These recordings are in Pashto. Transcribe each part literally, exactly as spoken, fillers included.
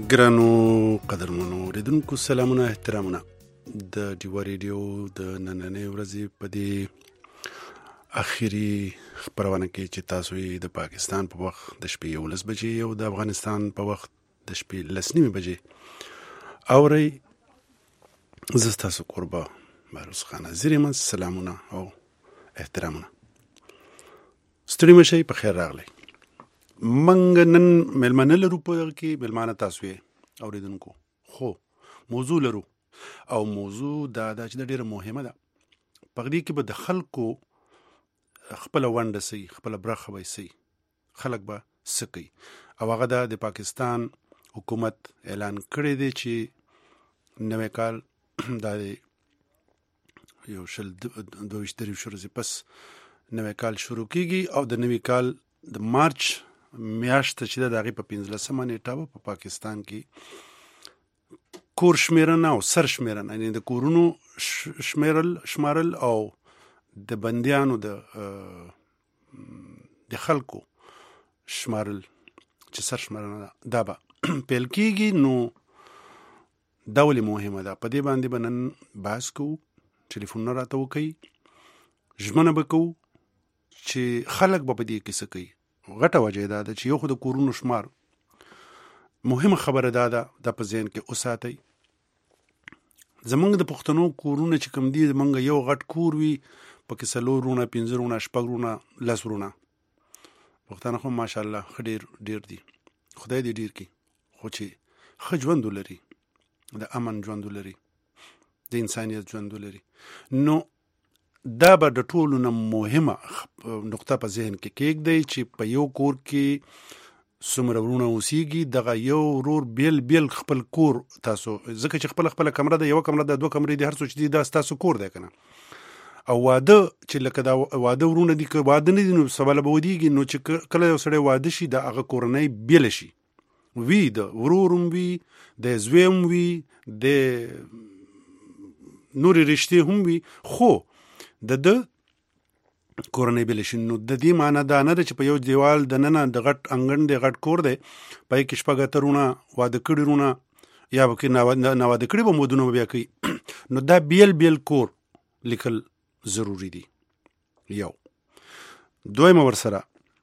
ګرانو قدرمنو اوریدونکو سلامونه احترامونه د ډیوا ریډیو د نننۍ ورځې په دې اخیری خبرونه کې چې تاسو یې د پاکستان په وخت د شپې یولس بجې او د افغانستان په وخت د شپې لس نیمې بجې اورئ. زه ستاسو کوربه بهروز خان حاضر یم. سلامونه او احترامونه. ستړي مه شئ، په خیر راغلی. منګ نن مېلمانه لرو، په دغه کې مېلمانه تاسو یې اورېدونکو، خو موضوع لرو او موضوع دا ده چې دا ډېره مهمه ده. په دې کې به د خلکو خپله ونډه سي، خپله برخه به سي، خلک به څه کوي، او هغه ده د پاکستان حکومت اعلان کړی دی چې نوی کال دا د یو شل دوه ویشت درویشت ورځې پس نوی کال شروع کیږي او د نوي کال د مارچ میاشت چې ده د هغې په پنځلسمه نیټه به په پاکستان کې کور شمیرنه او سر شمیرنه، یعنې د کورونو شمیرل شمارل او د بندیانو د د خلکو شمارل چې سر شمارنه دا به پیل کیږي. نو دا ولې مهمه ده؟ په دې باندې به نن بحث کوو، ټلیفونونه راته وکوئ، ژمنه به کوو چې خلک به په دې کې څه کوي. غټه وجه دا ده چې یو خو د کورونو شمار مهمه خبره دا ده، دا په ذهن کې وساتئ. زمونږ د پښتنو کورونه چې کوم دي، زمونږ یو غټ کور وي، پکې څلور رونه، پنځه رونه، شپږ رونه، لس رونه. پښتانه خو ماشاءالله ښه ډېر ډېر دي، خدای دې ډېر کړي، خو چې ښه ژوند ولري، د امن ژوند ولري، د انسانیت ژوند ولري. نو دا به د ټولو نه مهمه نقطه په ذهن کې کېږدئ چې په یو کور کې څومره ورونه اوسېږي، دغه یو ورور بیل بیل خپل کور تاسو، ځکه چې خپله خپله کمره ده، یوه کمره ده، دوه کمرې دي، هر څه چې دي دا ستاسو کور دی که نه. او واده چې لکه دا واده ورونه دي، که واده نه دي نو سبا به ودېږي. نو چې کله یو سړی واده شي، د هغه کورنۍ بیله شي، وي د ورور هم وي، د زوی هم وي، د نورې رشتې هم وي، خو د ده کورنۍ بیله شي. نو د دې معنا دا نه ده چې په یو دیوال د ننه د غټ انګړ دی، غټ کور دی، په یې کې شپږ اتۀ رونه واده کړي رونه، یا به کې ناواده کړي به مودونه به بیا کوي. نو دا بیل بیل کور لیکل ضروري دي. یو دویمه ورسره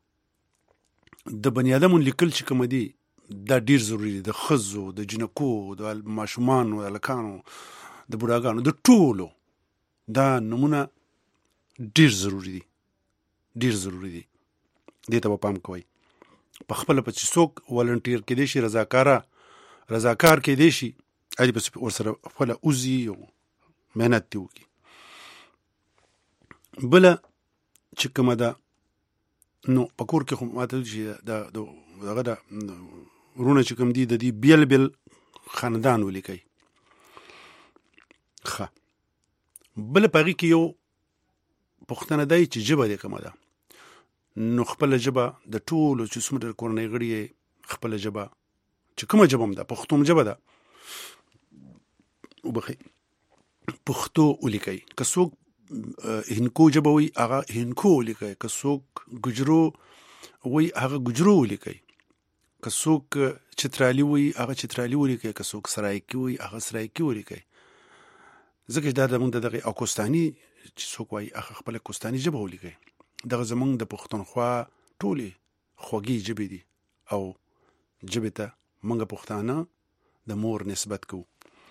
د بني ادمو لیکل چې کوم دي دا ډېر ضروري دي، د ښځو، د جنکو، د ماشومانو، د هلکانو، د بوډاګانو، د ټولو دا نومونه ډېر ضروري دي، ډېر ضروري دي. دې ته به پام کوئ. په خپله په چې څوک والنټیر کېدی شي، رضاکاره رضاکار کېدی شي، هغې پسې ورسره خپله وځي او محنت دې وکړي. بله چې کومه ده، نو په کور کې خو ماته چې د هغه ده ورونه چې کوم دي، د دې بیل بیل خاندان ولیکئ. ښه، بله په هغې کې یو پوښتنه دی چې ژبه دې کومه ده. نو خپله ژبه د ټولو چې څومره کورنۍ غړي یې، خپله ژبه چې کومه ژبه هم ده، پښتو ژبه ده، وبخئ، پښتو ولیکئ. که څوک هندکو ژبه وي، هغه هندکو ولیکئ. که څوک ګجرو وي، هغه ګجرو ولیکئ. که څوک چترالي وي، هغه چترالي ولیکئ. که څوک سرایکي وي، هغه سرایکي ولیکئ. ځکه چې دا زمونږ د دغې، او کوستاني چې څوک وایي، هغه خپله کوستاني ژبه ولیکئ. دغه زمونږ د پښتونخوا ټولې خوږې ژبې دي، او ژبې ته موږ پښتانه د مور نسبت کوو.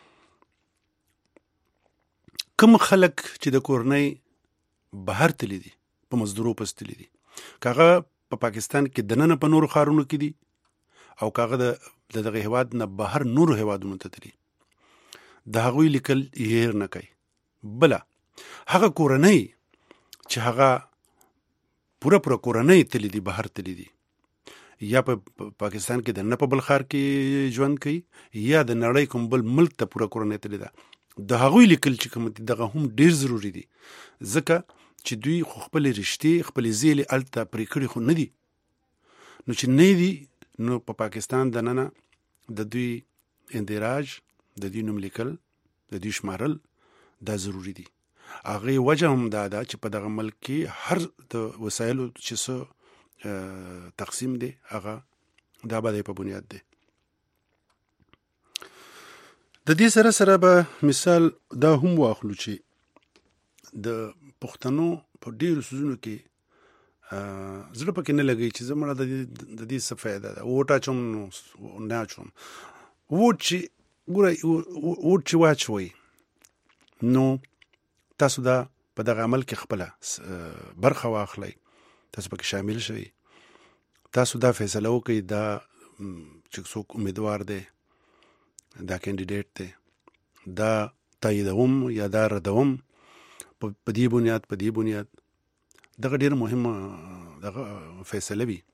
کوم خلک چې د کورنۍ بهر تللی دي، په مزدورو پس تللی دي، که هغه په پاکستان کې دننه په نورو ښارونو کې دي، او که هغه د دغه هېواد نه بهر نورو هېوادونو ته تلي، د هغوی لیکل هېر نه کوي. بله هغه کورنۍ چې هغه پوره پوره کورنۍ تللی دي، بهر تللی دي، یا په پاکستان کې دننه په بل ښار کې ژوند کوي، یا د نړۍ کوم بل ملک ته پوره کورنۍ تللی ده، د هغوی لیکل چې کوم دي، دغه هم ډېر ضروري دي. ځکه چې دوی خو خپلې رشتې، خپلې زیلې هلته پرې کړي خو نه دي. نو چې نه دي، نو په پاکستان دننه د دوی اندراج، د دوی نوم لیکل، د دوی شمارل دا ضروري دي. هغې وجه هم دا ده چې په دغه ملک کې هر د وسایلو چې څه تقسیم دی، هغه دا به دی په بنیاد دی. د دې سره سره به مثال دا هم واخلو چې د پښتنو په ډیرو سوزونو کې زړه پکې نه لګي چې زموږ د دې څه فایده ده ووټ اچوم نو نه اچوم ووټ چې ګوره ووټ چې واچوئ نو تاسو دا په دغه عمل کې خپله برخه واخلئ، تاسو پکې شامل شئ، تاسو دا فیصله وکړئ دا چې څوک امیدوار دی دا کینډیډیټ دی دا تاییدوم یا دا ردوم په دې بنیاد په دې بنیاد دغه ډېر مهمه دغه فیصله وي.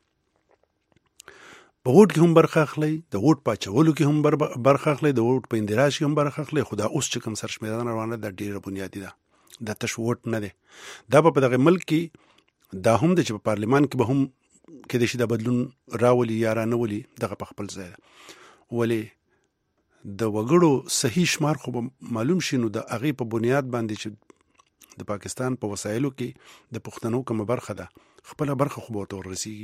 په ووټ کې هم برخه اخلئ، د ووټ په اچولو کې هم برخه اخلئ، د ووټ په اندراج کې هم برخه اخلئ، خو دا اوس چې کوم سرشمېرنه روانه ده دا ډېره بنیادي ده، دا تش ووټ نه دی. دا به په دغه ملک کې دا هم ده چې په پارلمان کې به هم کېدای شي دا بدلون راولي یا رانولي، دغه په خپل ځای ده. ولې د وګړو صحیح شمار خو به معلوم شي، نو د هغې په بنیاد باندې چې د پاکستان په وسایلو کې د پښتنو کومه برخه ده خپله برخه خو به ورته ورسیږي.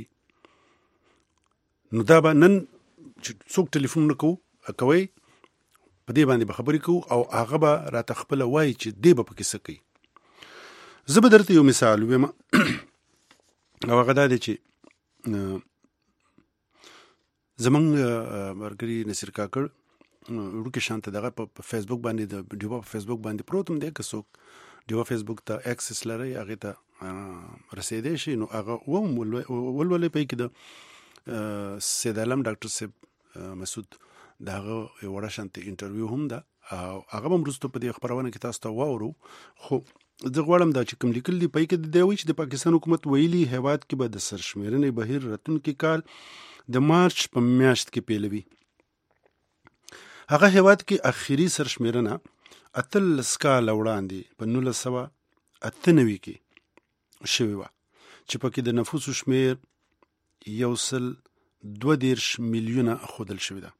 نو دا به نن چې څوک ټلیفون نه کوو کوئ په دې باندې به خبرې کوو او هغه به راته خپله وایي چې دې به پکې څه کوي. زه به درته یو مثال ویم او هغه دا دی چې زمونږ ملګري نصیر کاکړ وړوکې شان ته دغه په فیسبوک باندې د ډیوا په فیسبوک باندې پروت هم دی، که څوک ډیوا فیسبوک ته اکسس لري هغې ته رسېدی شي نو هغه وم ولولئ. په کې د سید عالم ډاکټر صاحب مسعود د هغه یو وړه شانتې انټرویو هم ده او هغه به هم وروسته په دې خپرونه کې تاسو ته واورو. خو زه غواړم دا چې کوم لیکل دي په کې د دی وایي چې د پاکستان حکومت ویلي هیواد کې به د سرشمېرنې بهیر راتلونکي کال د مارچ په میاشت کې پیلوي. هغه هیواد کې اخري سرشمېرنه اتلس کاله وړاندې په نولس سوه اته نوي کې شوې وه چې پکې د نفوسو شمېر یو سل دوه دېرش میلیونه ښودل شوې ده.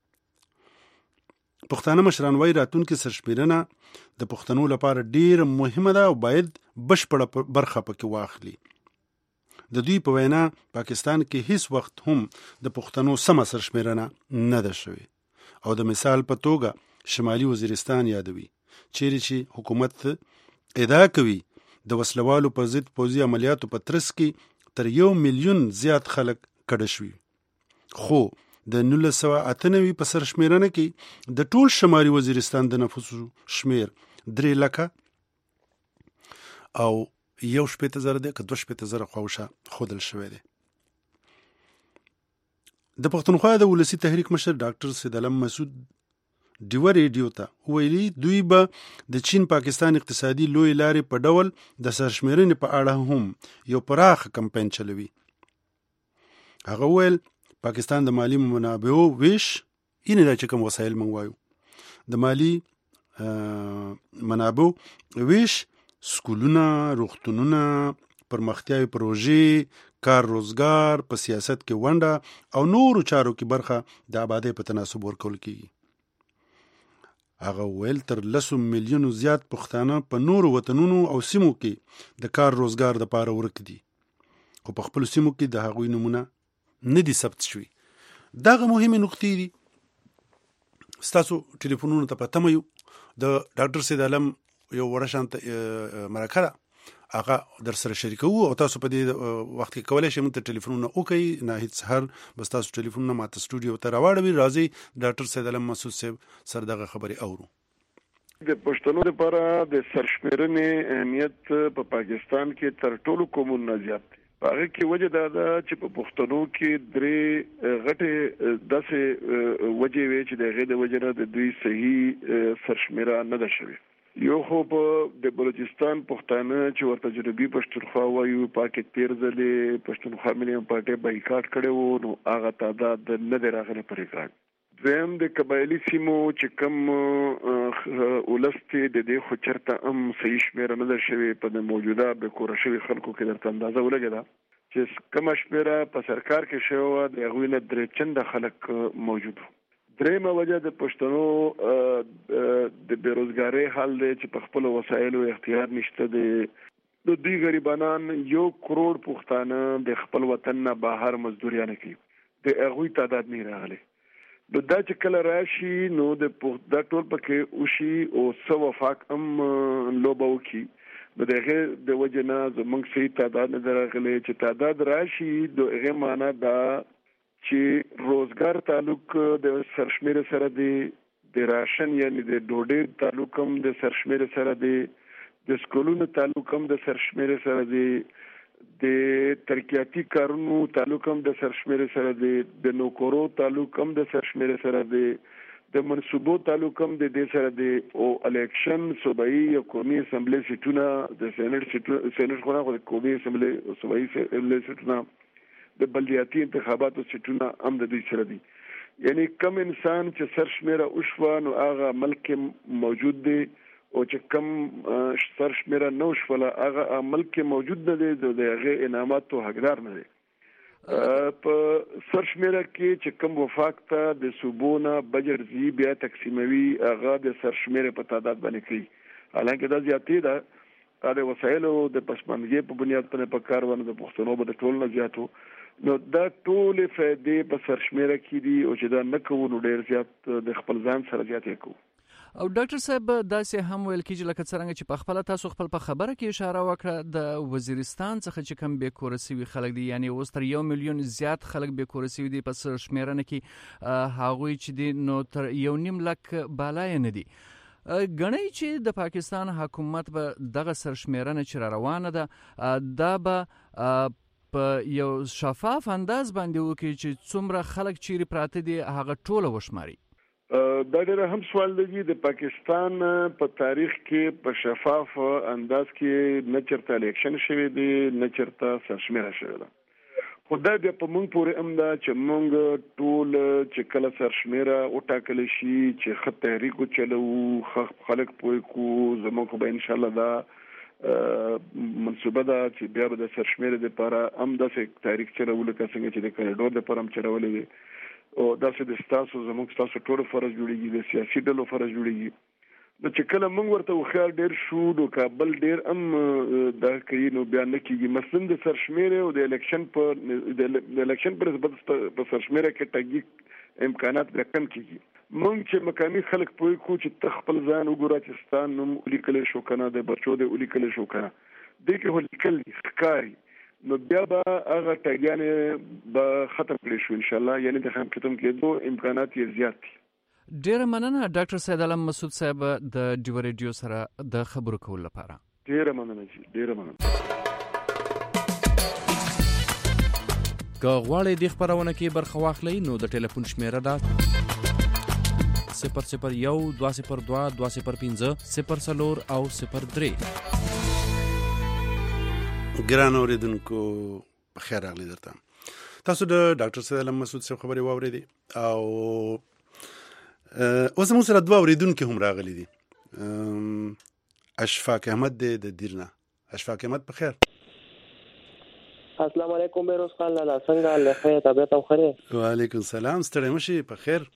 پښتانه مشران وایي راتلونکې سرشمېرنه د پښتنو لپاره ډېره مهمه ده او باید بشپړه برخه پکې واخلي. د دوی په وینا پاکستان کې هیڅ وخت هم د پښتنو سمه سرشمېرنه نه ده شوې او د مثال په توګه شمالي وزیرستان یادوي چیرې چې حکومت ادعا کوي د وسلوالو په ضد پوځي عملیاتو په ترڅ کې تر یو میلیون زیات خلک کډه شوي، خو د نولس سوه اته نوي په سرشمېرنه کې د ټول شمالي وزیرستان د نفوسو شمېر درې لکه او یو شپېته زره دی که دوه شپېته زره خواوشا ښودل شوی دی. د پښتونخوا د ولسي تحریک مشر ډاکټر سید عالم مسعود ډیوه ریډیو ته ویلي دوی به د چین پاکستان اقتصادي لوی لارې په ډول د سرشمېرنې په اړه هم یو پراخ کمپاین چلوي. هغه ویل پاکستان د مالی منابعو ویش اینې دا چې کوم وسایل موږ وایو د مالی منابعو ویش سکولونه، روغتونونه، پرمختیاوي پروژې، کار روزګار، په سیاست کې ونډه او نورو چارو کې برخه د آبادۍ په تناسب ورکول کیږي. هغه ویل تر لسو میلیونو زیات پښتانه په نورو وطنونو او سیمو کې د کار روزګار د پاره ورک دي، خو په خپل سیمو کې د هغوی نمونه نه دي ثبت شوي. دغه مهمې نقطې دي. ستاسو ټلیفونونو ته په تمه یو. د ډاکټر سید عالم یو وړه شانته مرکه ده هغه در سره شریکو او تاسو په دې وخت کې کولی شئ موږ ته ټلیفونونه وکړئ. ناهید سهار بس تاسو ټلیفونونه ماته سټوډیو ته راواړوي. راځئ ډاکټر سید عالم مسعود صاحب سره دغه خبرې اورو. د پښتنو لپاره د سرشمېرنې اهمیت په پاکستان کې تر ټولو قومونو زیات دی. په هغه کې وجه دا ده چې په پښتنو کې درې غټې داسې وجې وې چې د هغې د وجې نه د دوی صحیح سرشمېره نه ده شوې. یو خو په د بلوچستان پښتانه چې ورته جنوبي پښتونخوا وایو پاکت تیر ځلې پښتونخوا ملي پارټۍ بایکاټ کړی و نو هغه تعداد نه دی راغلی په ریکارډ. دویم د قبایلي سیمو چې کوم ولس دی د دې خو چېرته هم صحیح شمېره نه ده شوې. په د موجوده بېکوره شوي خلکو کې درته اندازه ولګېده چې کومه شمېره په سرکار کې شوې وه د هغوی نه درې چنده خلک موجود وو. درېیمه وجه د پښتنو د بېروزګارۍ حال دی چې په خپلو وسایلو اختیار نشته دی. د دوی غریبانان یو کروڑ پښتانه د خپل وطن نه بهر مزدوریانه کوي، د هغوی تعداد نه راغلی. نو دا چې کله راشي نو د دا ټول پکې وشي او سو وفاق هم لوبو کی نو دغه د وجنه زمونږ سي تعداد نه درغلي چې تعداد راشي دغه معنا دا چې روزګار تعلق د سرشمیر سره دی د راشن یعنی د ډوډۍ تعلق هم د سرشمیر سره دی د سکولونو تعلق هم د سرشمیر سره دی د ترقیاتی کارونو تعلق هم د سرشمیر سره دی د نوکرو تعلق هم د سرشمیر سره دی د منصوبو تعلق هم د دې سره دی او الیکشن صوبایي او قومي اسمبلی سیټونه د سېنات سیټونه سېنات خو نه د قومي اسمبلی او صوبایي اسمبلی سیټونه د بلدیاتي انتخاباتو سیټونه هم د دې سره دي یعنی کم انسان چې سرشمیره اوشوا نو هغه ملک موجود دی او چې کم سرشمیره نو شوله هغه ملک موجود نه دی د هغه انعاماتو حقدار نه دی په سرشمیره کې چې کم وفاق ته د صوبونه بجټ زی بیا تقسیموي هغه د سرشمیره په تعداد باندې کوي حالانکه دا زیاتې ده دا وسایل او د پسمانګي په بنیاد باندې په کار ونه د پښتنو په ټول نه زیاتو نو دا ټول فائدې په سرشمیره کې دي او چې دا نه کوو نو ډېر زیات د خپل ځان سره زیاتې کوو. او ډاکټر صاحب داسې هم ویل کېږي لکه څرنګه چې په خپله تاسو خپل په خبره کې اشاره وکړه د وزیرستان څخه چې کوم بې کوره سوي خلک دي یعنی اوس تر یو میلیون زیات خلک بې کوره سوي دي په سرشمیرنه کې هغوی چې دي نو تر یو نیم لک بالا یې نه دي. ګڼئ چې د پاکستان حکومت به دغه سرشمیرنه چې را روانه ده دا به په یو شفاف انداز باندې وکړي چې څومره خلک چیرې پراته دي هغه ټوله وشماري. دا ډېر هم سوال دی د پاکستان په تاریخ کې په شفاف انداز کې نه چرته الیکشن شوی دی نه چرته سرشمیره شوی ده خو دا بیا په مونږ پورې هم ده چې مونږ ټول چې کله سرشمیره وټاکل شي چې ښه تحریک وچلوو خلک پوه کړو زموږ خو به انشاءالله دا منصوبه ده چې بیا به د سرشمیرې دپاره هم داسې تحریک چلوو لکه څنګه چې د کریډور دپاره هم چلولی دی او داسې د ستاسو زموږ ستاسو ټولو فرض جوړېږي د سیاسي ډلو فرض جوړېږي نو چې کله موږ ورته هوښیار ډېر شو نو کابل ډېر هم دا کوي نو بیا نه کېږي مثلا د سرشمیرې او د الیکشن په د الیکشن په نسبت په سرشمیره کې ټاګي امکانات بیا کم کېږي مونږ چې مقامي خلک پوه کړو چې ته خپل ځان وګوره چې ستا نوم ولیکلی شو که نه د بچو دی ولیکلی شو که نه دې کې خو لیکل دي ښکاري نو بیا به هغه ټاګیانې به ختم کړی شو انشاءالله یعنې د ختم کېدو امکانات یې زیات دي. ډېره مننه ډاکټر سید علم مسعود صاحب د ډیو ریډیو سره د خبرو کولو لپاره. ډېره مننه جي ډېره مننه. که غواړئ دې خپرونه کې برخه واخلئ نو د ټلیفون شمیره ده صفر صفر یو دوه صفر دوه دوه صفر پنځه صفر څلور او صفر درې. ګران اوریدونکو په خیر راغلی درته. تاسو د ډاکټر سید علم مسعود صاحب خبرې واورېدې او اوس موږ سره دوه اوریدونکي هم راغلي دي. اشفاق احمد دی د دیرنا. اشفاق احمد په خیر. السلام علیکم بیروز خان لالا څنګه له خیر طبیعت او خیر. وعلیکم السلام ستړی مشي په خیر.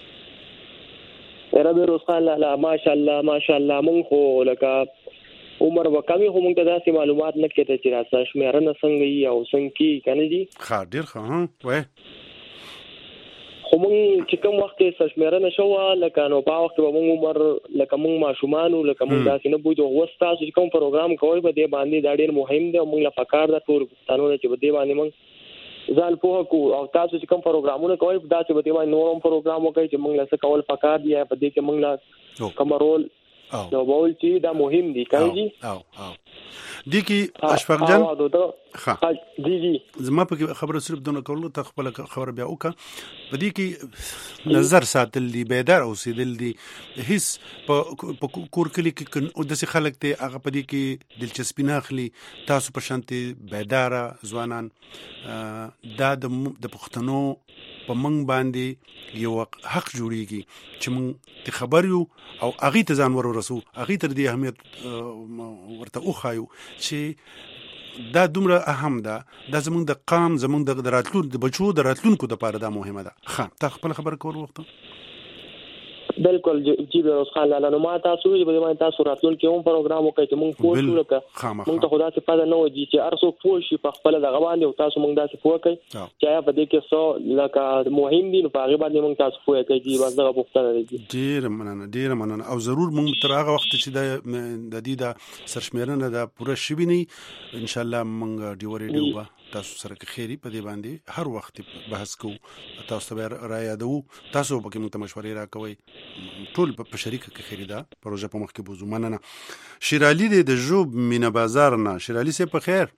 را بیروز خان لالا ماشاءالله ماشاءالله مونږ خو لکه عمر وکامي خو مونږ ته داسې معلومات نه کېده چې را سرشمیرنه څنګه وي او څنګه کېږي که نه دي. ښه ډېر ښه ها وایه خو مونږ چې کوم وخت کې سرشمیرنه شوه لکه نو په هغه وخت کې به مونږ عمر لکه مونږ ماشومان وو لکه مونږ داسې نه پوهېدو اوس تاسو چې کوم پروګرام کوئ په دې باندې دا ډېر مهم دی او مونږ له پکار ده ټول پښتانو ته چې په دې باندې مونږ ځان پوه کړو او تاسو چې کوم پروګرامونه کوئ داسې په دې باندې نور هم پروګرام وکړئ چې مونږ له څه کول پکار دي یا په دې کې مونږ له کوم رول نو بول چې دا مهم دي که جي او او دي کې اشفاق جان ها جی جی زما په خبره صرف دونه کولو ته خپل خبر بیا وکړه په دې کې نظر ساتل دي بیدار اوسېدل دي هیڅ په کور کلی کې داسې خلک دي هغه په دې کې دلچسپي نه اخلي تاسو په شانتي بیداره ځوانان دا د پښتنو په منګ باندې یو حق جوړیږي چې موږ ته خبر یو او هغه ته ځان ورسو هغه تر دې اهمیت ورته وخایو چې دا دومره اهم ده دا زمونږ د قام زمونږ د راتلون د بچو د راتلونکو د پاره دا مهمه ده. ښه تا خپل خبر کول وخت بالکل جی بیروز خان لاله نو ما تاسو به باندې تاسو راتلونکي هم پروګرام وکړئ چې موږ پوه شو لکه موږ ته خدا څخه پاتې نه وږي چې ارسو پوه شي په خپل دغه باندې او تاسو موږ داسې پوه کړئ چې یا په دې کې څو لکه مهم دي نو په هغه باندې موږ تاسو پوه کړئ چې بس دغه پوښتنه دي. ډیر مننه ډیر مننه او ضرور موږ تر هغه وخت چې د دې د سرشمیرنه د پوره شوی نه ان شاء الله موږ ډیو ریډیو با تاسو سره کې خیری په دې باندې هر وخت بحث کوو تاسو ته را یادو تاسو به کوم مشورې راکوي ټول په شریک کې خیری دا پروژه په مخ کې بوزو. مننه. شیرالي د جوب مینه بازار نه. شیرالي سه په خیر.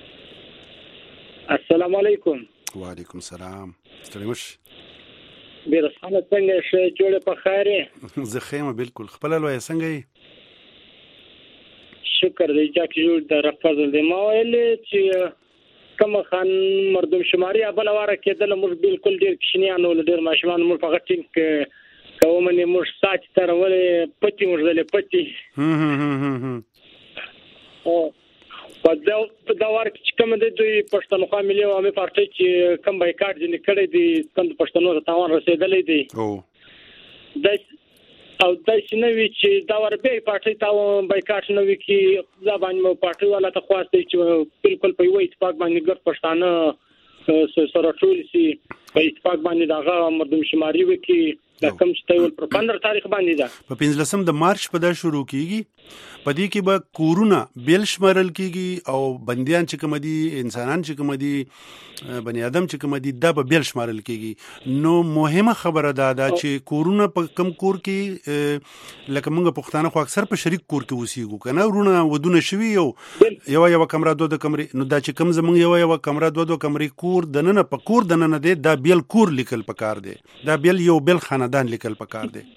السلام علیکم. وعلیکم السلام. ستړي بیرسخانه څنګه شه جوړه په خیره؟ زه خیمه بالکل خپل لوي څنګه یې؟ شکر دې چې جوړ د رفضل دې ما ویل چې کوم خان مردم شماري ابل واره کېدل موږ بالکل ډیر کښنیانو ډیر ماشومان موږ فقط ټینګ کومنه موږ سات تر ولې پټي موږ دلې پټي هم هم هم هم او په دا په دا ورک چې کوم د دوی پښتونخوا ملي عوامي پارټي چې کوم بایکاټ ځنې کړی دي کوم پښتنو ته تاوان رسیدلې دي او د او د شنوي چې دا ور به پارټي تاوان بایکاټ نوي کې ځبان مو پارټي والا ته خواسته چې بالکل په یوه اتفاق باندې ګر پښتانه سره ټول سي په اتفاق باندې داغه مردم شماري وکي دا کوم چې تول پر پندر تاریخ باندې دا په پنځلسم د مارچ په دا شروع کیږي په دې کې به کورونا بیل شمارل کیږي او بنديان چې کوم دي انسانان چې کوم دي بني ادم چې کوم دي دا به بیل شمارل کیږي. نو مهمه خبره ده دا چې کورونا په کم کور کې لکه موږ پښتانه خو اکثر په شریک کور کې وسیږو کنه ورونه ودونه شوي یو یو یو کمره دوه کمرې نو دا چې کم زمونږ یو یو کمره دوه دوه کمرې کور دنه په کور دنه دی دا بیل کور لیکل پکار دی دا بیل یو بیل خاندان لیکل پکار دی.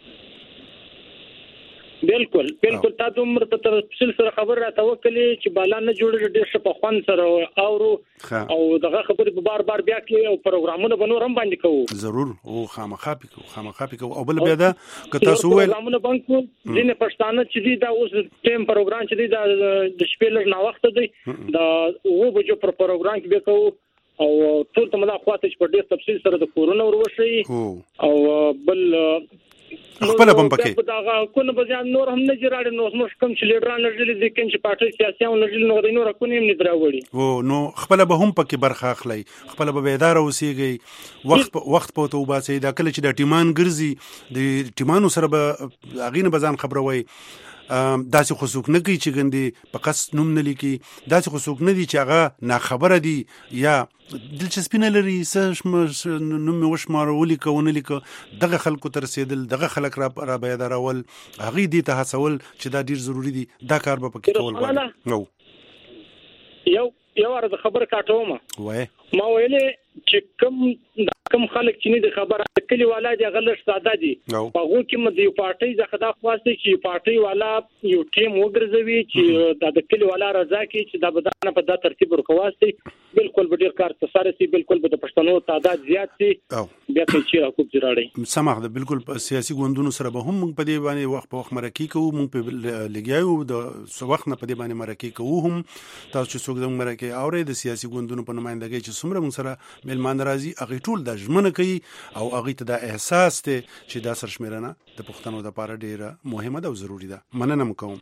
بالکل بالکل تاسو عمر په تفصیل سره خبر راته وکړي چې بالا نه جوړ ډیر څه په خوان سره اورو او دغه خبرې په بار بار بیا کې او پروګرامونه بنور هم باندې کوو ضرور او خامخا پکو خامخا پکو او بل بیا دا که تاسو ول پروګرامونه بنکو ځینې پښتانه چې دی دا اوس ټیم پروګرام چې دی دا د شپې لږ نا وخت دی دا وو بجو پر پروګرام کې به کوو او ټول ته مله خواته چې په ډیر تفصیل سره د کورونا وروشي او بل خپل بم پکې دا کوم بځان نور هم نه جوړاړي نو موږ کوم چې لیډران لري د کوم چې پارټي سیاسيون لري نو د نور کوم نه دراوړي او نو خپل به هم پکې برخه اخلي خپل به اداره اوسېږي وخت وخت په توبه سي دا کله چې د ټیمان ګرځي د ټیمانو سره به اغینه بزان خبروي داسې خصوص نه کوي چې ګندې په قص نوم نه لیکي داسې خصوص نه دي چې هغه نا خبره دي یا دلچسپي نه لري څه نوم وشمار ولیکونه لیک دغه خلکو تر رسیدل دغه خلک را را بیدارول هغه دي ته هڅول چې دا ډیر ضروری دي دا کار به پکې کول غواړي. نو یو یو ورته خبر کاټوم وای ما ویلې چې کوم کوم خلک چې نه دي خبره کلی والا دي غلط ساده دي په هغه کې مده یو پارټي ځخه دا خواسته چې پارټي والا یو ټیم وګرځوي چې د کلی والا رضا کې چې د بدانه په دا ترتیب ورکواسته بالکل به ډیر کار تساره سي بالکل به د پښتنو تعداد زیات سي بیا چې راکوب جوړاړي سمح ده بالکل سیاسي ګوندونو سره به هم په دې باندې وخت په وخت مرکه کوو مونږ په لګیاو د سو وخت نه په دې باندې مرکه کوو هم تاسو چې څوک د مرکه اوري د سیاسي ګوندونو په نمائندګۍ چې څومره مونږ سره ملمان راځي هغه ټول د ژمنه کوي او هغه ته د احساس ته چې دا سرشمیرنه د پښتنو د لپاره ډیره مهمه ده او ضروری ده. مننه کوم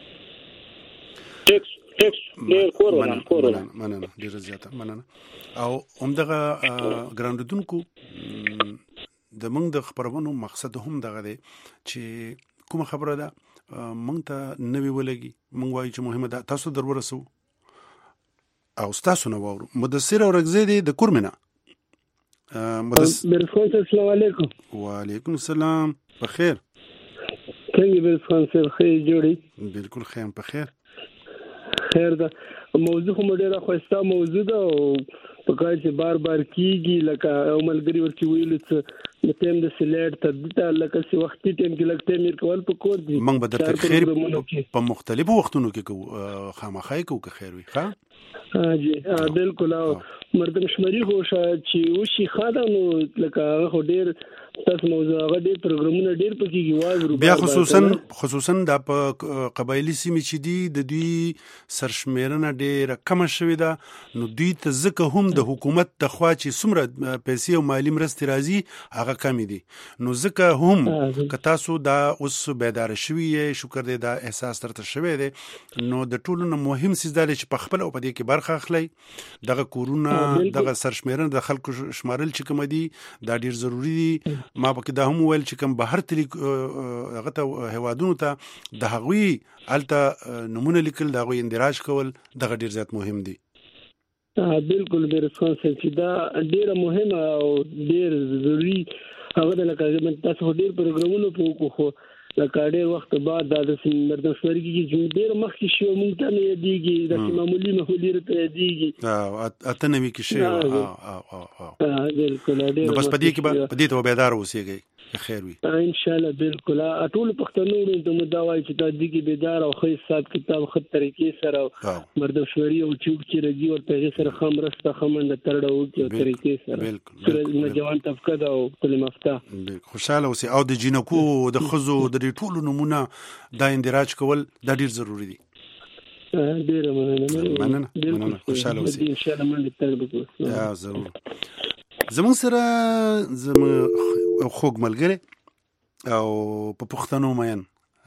ټیکس ټیکس ډیر کورونه کورونه مننه ډیر زیاته مننه او همدغه ګراندونکو د موږ د خبرونو مقصد هم دغه دی چې کوم خبره ده موږ ته نوې ولګي موږ وایو چې مهمه ده تاسو درورسو او تاسو نو وورو مدثر او رغزيدي د کورمنه برفانس السلام علیکم. وعلیکم السلام بخیر څنګه برفانس خیر جوړی بالکل خیر بخیر خیر ده موضوع هم ډیره خوسته موضوع ده او په کار چې بار بار کیږي لکه عملګری ورکی ویل څه د ټیم د سلیټ تدته لکه سی وختي ټیم کې لکه ټیم ورکول په کور دي موږ به د خیر په مختلفو وختونو کې کو خامخای کو که خیر وي ښه ها جی بالکل او مردم شماري خو چې وشي خاله نو لکه هغه ډیر تاسو موضوع هغه ډېر پروګرامونه ډېر پکې واورو بیا خصوصا خصوصا د قبایلی سیمې چې دي د دوی سرشمیرنه ډېره کمه شوې ده، نو دوی ته ځکه هم د حکومت د خوا چې څومره پیسې او مالی مرستې راځي هغه کمې دي، نو ځکه هم که تاسو دا اوس بیداره شوي یې، شکر دی دا احساس درته شوی دی، نو د ټولو نه مهم څیز دا دی چې په خپل او په دې کې برخه اخلئ. دغه کورونه دغه سرشمیرنه د خلکو شمارل چې کوم دي دا ډېر ضروري دي. ما پکې دا هم ویل چې کوم بهر تلي هغه ته هیوادونو ته د هغوی هلته نمونه لیکل، د هغوی اندراج کول دغه ډېر زیات مهم دي. بالکل میرے خان صاحب چې دا ډېره مهمه او ډېر ضروري هغه د لکه تاسو ډېر پروګرامونه په خو لکه ډېر وخت بعد دا د مردمشوري کې چې ډېر مخکې شو مونږ ته نه یادېږي، د معمولي معمولي راته یادېږي اته نوي کې شوی. بالکل نو بس په دې کې به په دې ته بیداره اوسېږئ، خیر وي ان شاء الله. بالکل ټول پښتنو ته مو دا وایي چې دا د دې بیدار او ښه حساب کتاب ښه طریقې سره مردمشوري او چوک چې رګي ورته هغې سره ښه مرسته ښه منډه ترړه وکړي او طریقې سره نوجوان طبقه ده او کلي مفته خوشحاله اوسي. او د جینکو د ښځو د دې ټولو نمونه دا اندراج کول دا ډېر ضروري دي. ډېره مننه مننه مننه خوشحاله اوسي ان شاء الله منډه ترړه وکړو. یا ضرور. زمون سره زمون خوږ ملګری او په پښتنو مین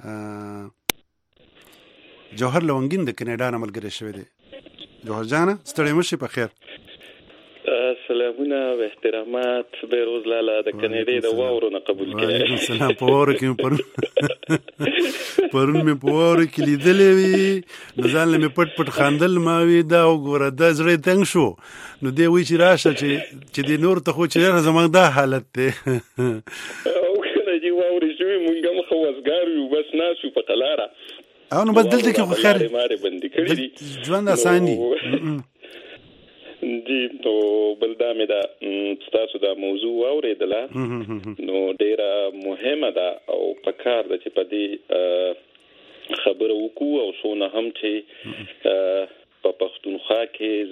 جوهر لونګین د کینیډا نه ملګری شوی دی. جوهر جانه ستړی مشي په خیر. سلامونه و احترامات بیروز لالا د کینیډا د واورو نه قبول کړي. وعلیکم السلام. په واورو کې پرون پرون مې په واورو کې لیدلې وي، نو ځان مې پټ پټ خاندل، ما وی دا وګوره دا زړه تنګ شو، نو دی وی چې راشه چې چې د نور ته خو چې زمونږ دا حالت دی. او کنه چې واورې شوي مونږ هم خو وزګار یو بس ناسو په قلاره او نو بس دلته کې خو خیر مارې بندي کړي دي ژوند اسان دي. جی نو بل دا مې دا ستاسو دا موضوع واورېدله نو ډېره مهمه ده او پکار ده چې په دې خبره وکړو او څونه هم چې په پښتونخوا کې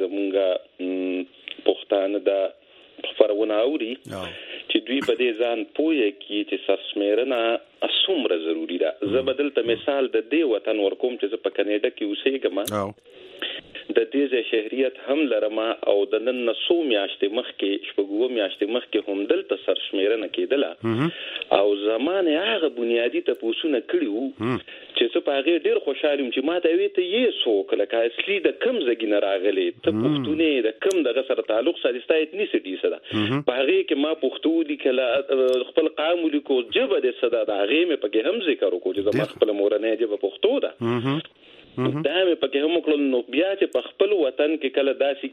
زمونږ پښتانه دا خبرونه اوري چې دوی په دې ځان پوهه کې چې سرشمیرنه څومره ضروري ده. زه به دلته مثال د دې وطن ورکوم چې زه په کینیډا کې اوسېږم، د دې شهریت هم لرم او د نن څو میاشتې مخکې شپږ میاشتې مخکې هم دلته سرشمیرنه کېدله او زمانه هغه بنیادی تپوسونه کړي وو چې څه په هغې ډېر خوشحال یم چې ما ته وې ته یې څوک لکه اصلي د کم ځای نه راغلی، ته پښتونې د کم دغه سره تعلق ساتي، ستا ایتنیسټي څه ده، په هغې کې ما پښتو ولیکله، خپل قام ولیکو، ژبه دې څه ده، د هغې مې پکې هم ذکر وکړو چې زما خپله مورنۍ ژبه پښتو ده. دا مې پکې هم وکړل. نو بیا چې په خپل وطن کې کله داسې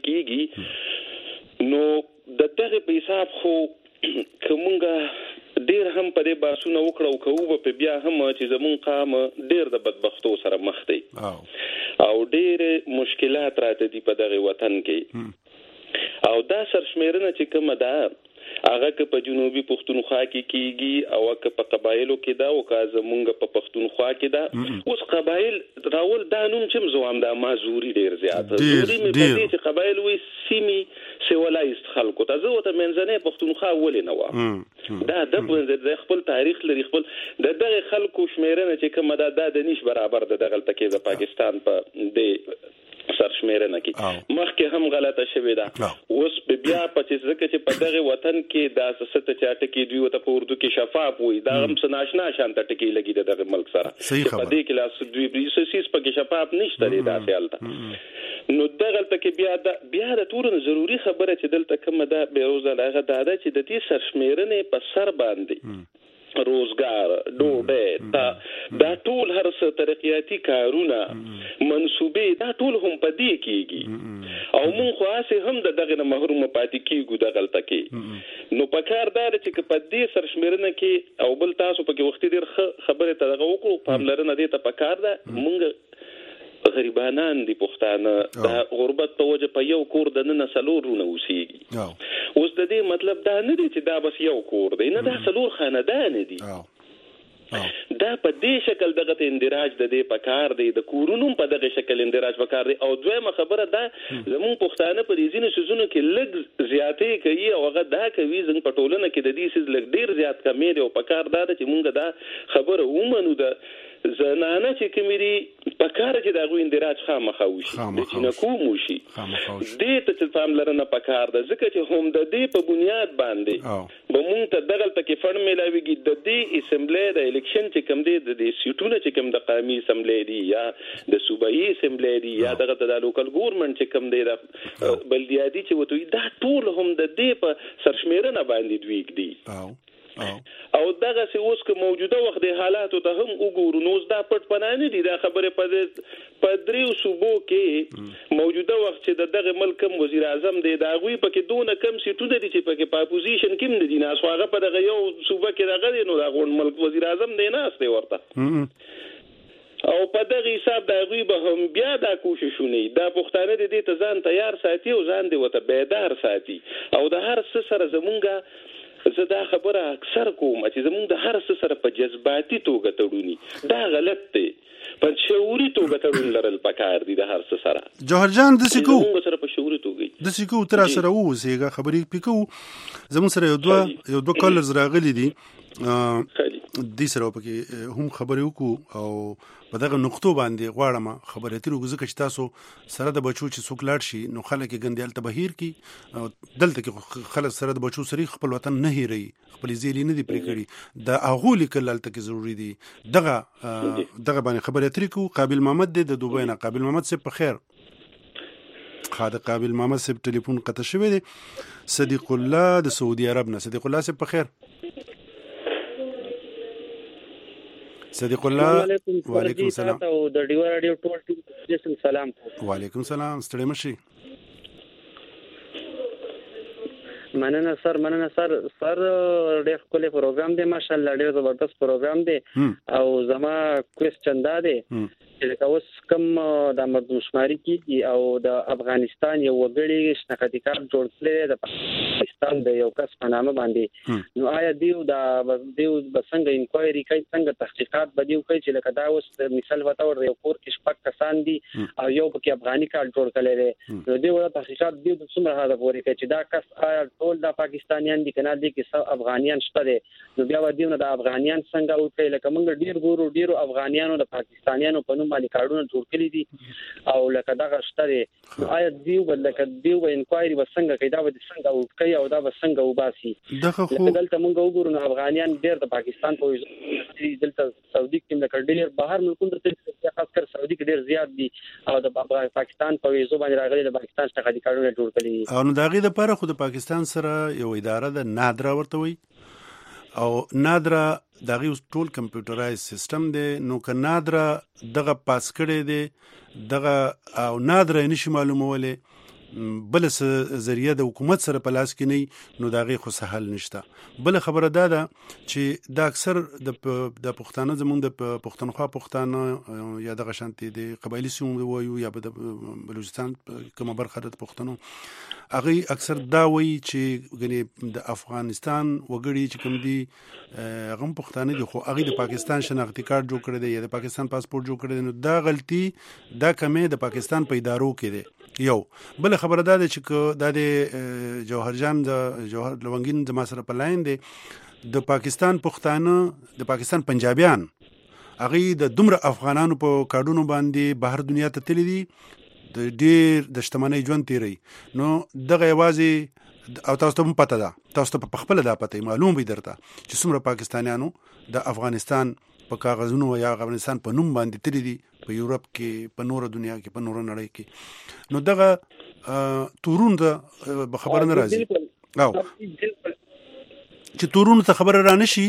کېږي نو د دغه په حساب خو که مونږ ډېر هم په دې بحثونه وکړو او کوو به په بیا هم چې زمونږ قام ډېر د بدبختو سره مخ دی او ډېر مشکلات راته دي په دغه وطن کې. او دا سرشمیرنه چې کومه ده هغه که په جنوبي پښتونخوا کې کېږي او که په قبایلو کې ده او که زمونږ په پښتونخوا کې ده. اوس قبایل راول دا نوم چې زوام دا مازوري ډېر زیات زوري مې په دې چې قبایل وایي سیمې سیولایست خلکو ته، زه ورته منځنۍ پښتونخوا ولې نه وام، دا د خپل تاریخ لري، خپل د دغه خلکو شمیرنه چې کومه ده دا د نیش برابر ده دغلته کې د پاکستان په دې سرشمیرنه کې مخکې هم غلطه شوې ده. اوس بیا په چې ځکه چې په دغه وطن کې دا ست چاټه کې دوی ته په اردو کې شفاف وي، دا هم سناشنا شانته ټکی لګي د دغه ملک سره په دې کې لاس دوی بریسیس په کې شفاف نشته دی دا سیالته. نو دغلته کې بیا د بیا د ټول ضروری خبره چې دلته کومه ده بیروزه هغه دا ده چې د دې سرشمیرنې په سر باندې روزګار، ډوډۍ، دا دا ټول هر څه ترقیاتي کارونه، منصوبې، دا ټول هم په دې کېږي او مونږ خو هسې هم د دغه نه محرومه پاتې کېږو دغلته کې. نو په کار دا ده چې په دې سرشمیرنه کې او بل تاسو پکې وختي ډېر ښه خبرې ته دغه وکړو، پاملرنه دې ته په کار ده. مونږ غریبانان دي پښتانه، دا غربت په وجه په یو کور د نن سلور رونه اوسېږي. اوس د دې مطلب دا نه دی چې دا بس یو کور دی، نه دا سلور خاندان دي. دا په دې شکل دغه اندراج د دې پکار دی د کورونو په دغه شکل اندراج پکار دی او دویمه خبره دا زمون پښتانه په دې ځینو سيزونو کې لږ زیاتې کوي او هغه دا کوي زمون په ټولنه کې د دې سيز لږ ډیر زیات کمې دی او پکار دا چې مونږ دا خبره ومنو د زنانه چې کومري پکار چې دغه اندراج خامخا وشي چې نه کوم وشي دې ته چې پاملرنه پکار ده ځکه چې هم د دې په بنیاد باندې به مونږ ته دغه تکي فن ملاويږي د دې اسمبلی د الیکشن چې کوم دی د دې سیټونه چې کوم د قومي اسمبلی دی یا د صوبایي اسمبلی دی یا دغه د لوکل ګورنمنت چې کوم دی د بلدیاتي چې وته دا ټول هم د دې په سرشمیرنه باندې دوی دي او دغه څه اوس که موجوده وخت د حالاتو ته هم وګورو نو دا پټ پنانه دي دا خبره په په دریو صوبو کې موجوده وخت چې د دغه ملک وزیر اعظم دی دا غوي پکې دونه کم سیټونه دي چې پکې په اپوزیشن کې دي نه اسواغه په دغه یو صوبه کې دغه دی نو دا غون ملک وزیر اعظم دی نه استه ورته او په دغه حساب دا غوي به هم بیا دا کوششونه دا پښتانه د دې ته ځان تیار ساتي او ځان دی وته بیدار ساتي او د هر څه سره زمونږه زه دا خبره اکثر کوم چې زمونږ د هر څه سره په جذباتي توګه تړونی دا غلط دی په شعوري توګه تړون لرل پکار دي د هر څه سره جوهر جان د سکو زمونږ سره په شعوري توګه د سکو تر سره ووسېګه خبرې پکو زمون سره یو دوه یو دوه کالرز راغلي دي د سره پکې هم خبرې وکړو او په دغه نقطو باندې غواړم خبرې ترې وګزه چې تاسو سره د بچو چې څوک لاړ شي نو خلک ګندیال ته بهیر کی دلته کې خلک سره د بچو سره خپل وطن نه هېري خپل زیلی نه دی پرې کړی د اغول کله ته کې ضروری دي دغه دغه باندې خبرې ترې کو قابل محمد د دوبۍ نه قابل محمد سه په خیر خاطر قابل محمد سه ټلیفون قطع شوی دی صدیق الله د سعودي عرب نه صدیق الله سه په خیر صدیق الله وعلیکم السلام او د ډیو رادیو ټول ټیم سلام وعلیکم السلام ستړي مشي مننه سر مننه سر سر ډېر ښکلی پروګرام دی ماشاءالله ډېر زبردست پروګرام دی او زما کوېسچن دا دی چې اوس کوم د مردمشماري کېږي او د افغانستان یو وګړي شناختی کارت جوړ کړی د پاکستان د یو کس په نامه باندې نو آیا دیو دا دیو به څنګه انکوایري کوي څنګه تحقیقات به دیو کوي چې لکه دا اوس مثال وته ور یو کور کې شپږ کسان دي او یو پکې افغاني کارت جوړ کړی دی نو دیو دا تحقیقات دیو د څومره حدا پورې کوي چې دا کس آیا ټول د پاکستانیان دي کنه دي کې افغانیان شته دي نو بیا دیو نه د افغانیان څنګه او کوي لکه موږ ډیر ګورو ډیرو افغانیانو د پاکستانیانو په باندې کارونه جوړ کړی دي او لکه دا غشتره آیا دیو بل لکه دیو به انکوایري وسنګ کوي دا به څنګه او کوي او دا به څنګه وباسي لکه دلته موږ وګورو نو افغانیان ډیر د پاکستان په دلته سعودي کې لکه ډیر بهر ملکونو ته خاص کر سعودي کې ډیر زیات دي او د پاکستان په ویزو باندې راغلي د پاکستان څخه د کارونه جوړ کړي او نو دا غي د لپاره خو د پاکستان سره یو اداره د نادرا ورته وي او نادرا دغه ټول کمپیوټرایز سیستم دی نو که نادرا دغه پاس کړی دی دغه او نادرا نشي معلوموله بل ذریعہ د حکومت سره په لاس کې نه نو دغه خو سهل نشته بل خبره ده دا چې د اکثر د د پښتانه زمونږ د پښتونخوا پښتانه یا د غشانتي د قبایلی سیمو وایو یا د بلوچستان کومه برخه د پښتنو هغه اکثر دا وایي چې غني د افغانستان وګړي چې کوم دي هغه پښتانه دي خو هغه د پاکستان شناختی کارت جوړ کړی دی یا د پاکستان پاسپورت جوړ کړی دی نو دا غلطي دا کمې د پاکستان په ادارو کې دی یو بل خبره ده چې د د جوهر جان د جوهر لونګین د ما سره په لاین دی د پاکستان پښتانه د پاکستان پنجابیان هغه د دومره افغانانو په کارډونو باندې بهر دنیا ته تللی دي د ډیر د شتمنۍ ژوند تیری نو دغه یوازې او تاسو ته پته ده تاسو ته په خپل دا پته معلوم وي درته چې څومره پاکستانیانو د افغانستان په کاغذونو یا افغانستان په نوم باندې تللی دي په یورپ کې په نور دنیا کې په نور نړۍ کې نو دغه تورون ته خبر نه راځي او چې تورون ته خبر را نشي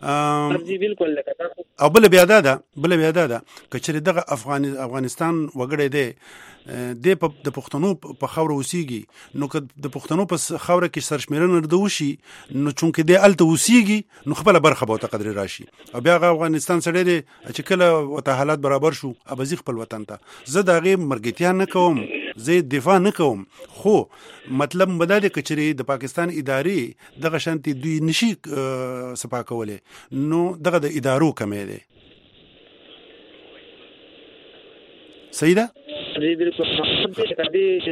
او بل بیا ده بل بیا ده کچره دغه افغان افغانستان وګړي دی د د پښتنو په خاور اوسېږي نو که د پښتنو په خاور کې سرشمیرنه ردوشي نو چونکه دی الته اوسېږي نو خپل برخه به تقدر راشي او بیا افغانستان سره دی چې کله وته حالات برابر شو ابزي خپل وطن ته زه دغه مرګتیا نه کوم زه دفاع نه کوم، خو مطلب بدل کچري د پاکستان ادارې دغه شانتي دوی نشي صفا کوله، نو دغه د ادارو کمې ده. صحیح ده؟ جی بالکل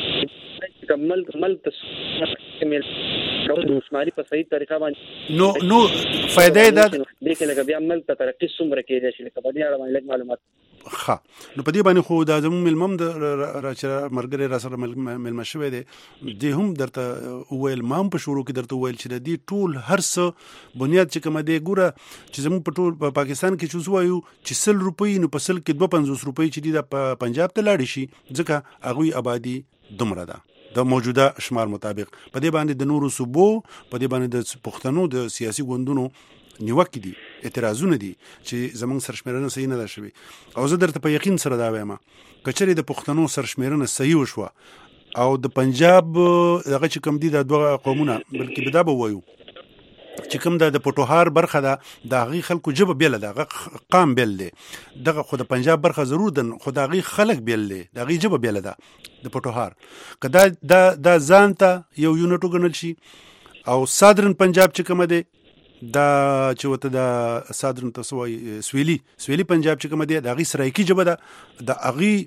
کمل کمل تسمیل شماري په صحیح طریقه باندې نو نو فائدې ده د کې لکه بیا عمل ته ترقی څومره کېږي چې لکه په دې اړه باندې معلومات. ښه نو په دې باندې خو دا زموږ ملمم د راچره مرګره را سره ملمه شوی دی، د هم درته ویل مام په شروع کې درته ویل چې د دې ټول هر څه بنیاد چې کوم دی ګوره چې زموږ په ټول په پاکستان کې چې وایو چې سل روپۍ نو په سل کې دوه پنځوس روپۍ چې دی د پنجاب ته لاړ شي ځکه هغه آبادی دومره ده د موجوده شمار مطابق. په دې باندې د نورو صوبو په دې باندې د پښتنو د سیاسي ګوندونو نیوکې دي، اعتراضونه دي چې زمونږ سرشمیرنه صحیح نه ده شوې. او زه درته په یقین سره دا وایم کچري د پښتنو سرشمیرنه صحیح وشوه او د پنجاب دغه چې کوم دي د دوه قومونه بلکې بدا به وایو چې کوم د پټوهار برخه ده د هغې خلکو ژبه بیله ده، هغه قام بیل دی، دغه خو د پنجاب برخه ضرور ده خو د هغې خلک بیل دی، د هغې ژبه بیله ده د پټوهار. که دا دا دا ځان ته یو یونټ وګڼل شي او سادرن پنجاب چې کومه دی دا چې وته د سادرن ته څه وایي سویلي سویلي پنجاب چې کومه دی د هغې سرایکي ژبه ده، د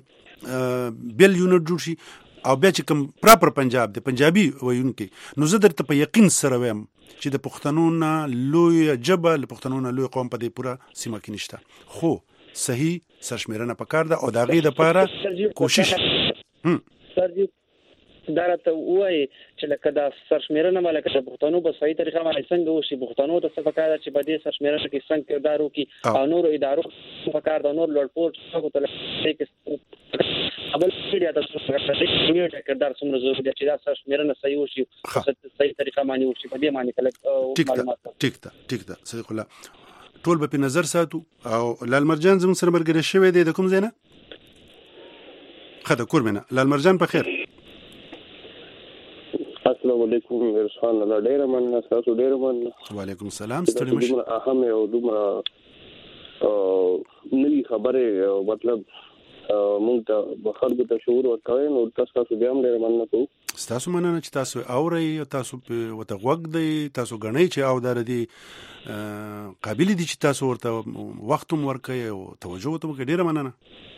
هغې بیل یونټ جوړ شي او بیا چې کوم پراپر پنجاب دی پنجابي ویونکي، نو زه درته په یقین سره وایم چې د پښتنو نه لوی ژبه له پښتنو نه لوی قوم په دې پوره سیمه کې نشته، خو صحیح سرشمیرنه پکار ده او د هغې دپاره کوشش سرجی دا راته وایي چې لکه دا سرشمیرنه مالکه د پښتنو په صحیح طریقه باندې څنګه وشي، پښتنو ته څه پکار ده چې په دې سرشمیرنه کې څنګه کردار وکړي او نورو ادارو څه پکار ده، نور لوړپوړ څه ته کې ابل پیډیا د څه کردار څومره ضروري ده چې دا سرشمیرنه صحیح وشي صحیح طریقه باندې وشي. په دې باندې کله معلومات ټیک ده ټیک ده صدیق الله ټول به په نظر ساتو. او لال مرجان زموږ سره مرګره شوی دی د کوم ځای نه؟ خدا کور مینه لال مرجان په خیر. السلام علیکم ارسان الله ډیر مننه تاسو ډیر مننه. وعلیکم السلام ستړي مشه. دومره اهم او دومره نوی خبره مطلب مونږ ته خلکو ته شعور ورکوي نو تاسو بیا هم ډیر مننه کوو. تاسو مننه چې تاسو اورئ او تاسو په وته غوږ دی، تاسو غنئ چې او در دي قابل دي چې تاسو ورته وخت هم ورکوي او توجه ته کوي. ډیر مننه.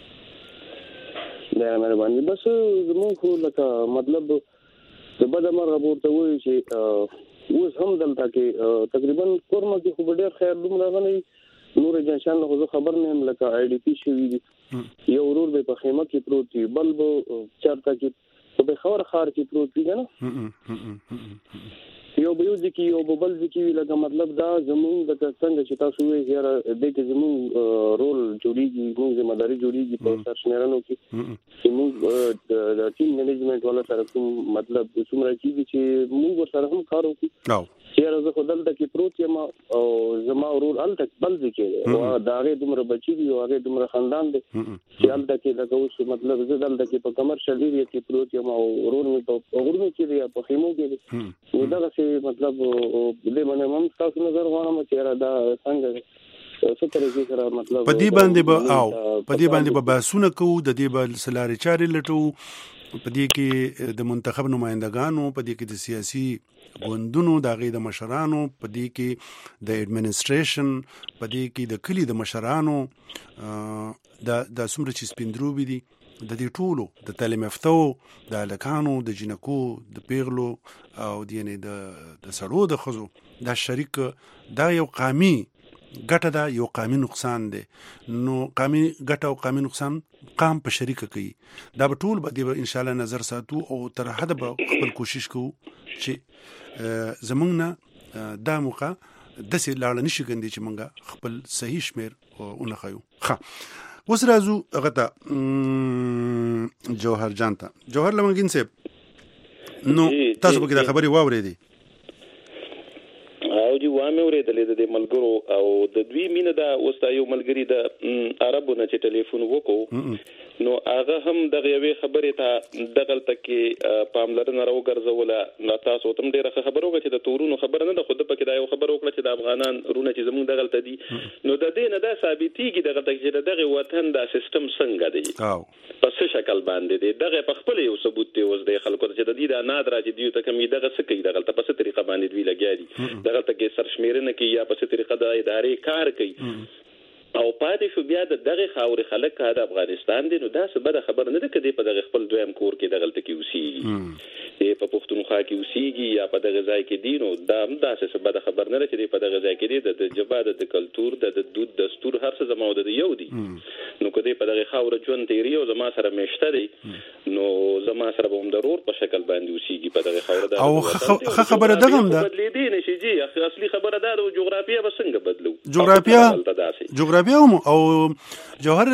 دا مهرباني بس زموږ خو لکه مطلب د بده مرغه ورته وایي چې اوس هم دلته کې تقریبا کورمه کې خو ډېر خیر دومره غني نور جنشان خو زه خبر نه یم لکه آی ډي پی شوي دي، یو ورور به په خیمه کې پروت وي، بل به چېرته کې په بخور ښار کې پروت وي که نه، یو به یو ځکي یو به بل ځکي وي. لکه مطلب دا زمونږ لکه څنګه چې تاسو وایئ یاره دې کې زمونږ رول جوړېږي، زمونږ ذمهداري جوړېږي په سرشمیرنو کې چې موږ د ټیم مینجمنټ والا سره کوم مطلب څومره کېږي چې موږ ورسره هم کار وکړو چې یاره زه خو دلته کې پروت یم او زما ورور هلته بل ځای کې دی او د هغې دومره بچي دي او هغې دومره خاندان دی چې هلته کې لکه اوس مطلب زه دلته کې په کمرشل ایریا کې پروت یم او ورور مې په غرونو کې دی یا په خیمو کې دی. نو دغسې مطلب دې باندې هم ستاسو نظر غواړم چې یاره دا څنګه څه طریقې سره مطلب په دې باندې به او په دې باندې به بحثونه کوو، د دې به سلارې چارې لټوو، په دې کې د منتخب نمایندګانو، په دې کې د سیاسي ګوندونو د هغې د مشرانو، په دې کې د ایډمنسټریشن، په دې کې د کلي د مشرانو، دا دا څومره چې سپین دي د دې ټولو د تعلیم یافتو د هلکانو د جنکو د پیغلو او یعنې د د سړو د ښځو دا شریک دا یو قامي ګټه ده، یو قامي نقصان دی. نو قامي ګټه او قامي نقصان قام په شریکه کوي. دا به ټول به دې ان شاء الله نظر ساتو او تر حده به خپل کوشش کوو چې زمونږ نه دا موقع داسې لاړه نشي ګندې چې مونږ خپل صحیح شمیر ونښیو. ښه اوس راځو هغه ته جوهر جان ته. جوهر لمنګین صاحب نو تاسو پکې دا خبرې واورېدې او جی وام مې اورېدلې د ملګرو او د دوی مینه دا اوس یو ملګری د عربو نه چې ټلیفون وکړو نو هغه هم دغه یوې خبرې ته دغلته کې پاملرنه راوګرځوله نو تاسو ته ډیره خبر وکړه چې د تورونو خبر نه ده خو د پکې دا یو خبر وکړه چې د افغانان رونه چې زموږ دغلته دي نو د دې نه دا ثابتېږي دغه چې دغه وطن دا سیستم څنګه دی او په څه شکل باندې دی دغه په خپل یو ثبوت دی اوس د خلکو چې د دې د نادر چې دیو ته کمی دغه څه کوي دغه په څه طریقه باندې دوی لګیا دي دغه ته کې سرشمیرنه کوي یا په څه طریقه د ادارې کار کوي او پاتې شو بیا د دغه خاورې خلک د افغانستان دي نو دا څه بده خبر نه ده کدي په دغه خپل دویم کور کې دغه تل کې اوسېږي په پښتونخوا کې اوسېږي یا په دغه ځای کې دي نو دا هم دا څه بده خبر نه ده چې په دغه ځای کې دي د جباد د کلچر د دود دستور هر څه زموږ د یو دي نو کدي په دغه خاورې ژوند تیری او زما سره مشته دي نو زما سره به هم ضرور په شکل باندې اوسېږي په دغه خاورې دا او خبره دغه هم ده بدلې دي نشي جی اصلي خبره ده د جغرافیه به څنګه بدلو جغرافیه او جوهر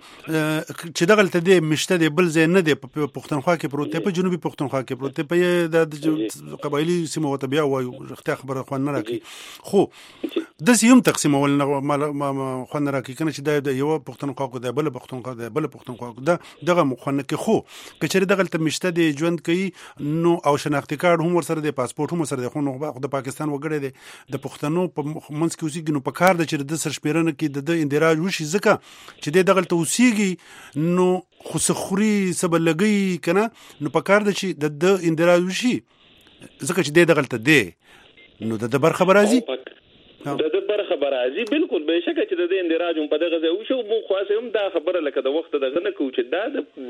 چې دغه ته د مشته دی بل ځای نه دی په پښتونخوا کې پروت دی په جنوبي پښتونخوا کې پروت دی په د قبایلی سیمو ته بیا وایو اختیار خبره خو نه راکې خو د سیم تقسیمول نه خو نه راکې کنه چې د یو پښتونخوا کو دی بل پښتونخوا دی بل پښتونخوا کو دا دغه مخنه کې خو کچره دغه ته مشته دی ژوند کوي نو او شناختی کارت هم ورسره دی پاسپورت هم ورسره دی خو نو د پاکستان وګړي دی د پښتنو په منځ کې اوسېږي نو په کار د چې د سرشمیرنه کې د اندراج وشي ځکه چې د دغه ته اوسېږي نو خو سخوري سبا لګي کنه نو په کار د چې د اندراج وشي ځکه چې د دغه ته دی نو د بر خبر راځي د د بر خبر راځي بالکل به شکه چې د اندراج په دغه ځای وشو مو خاصه هم دا خبره لکه د وخت دغه نه کو چې دا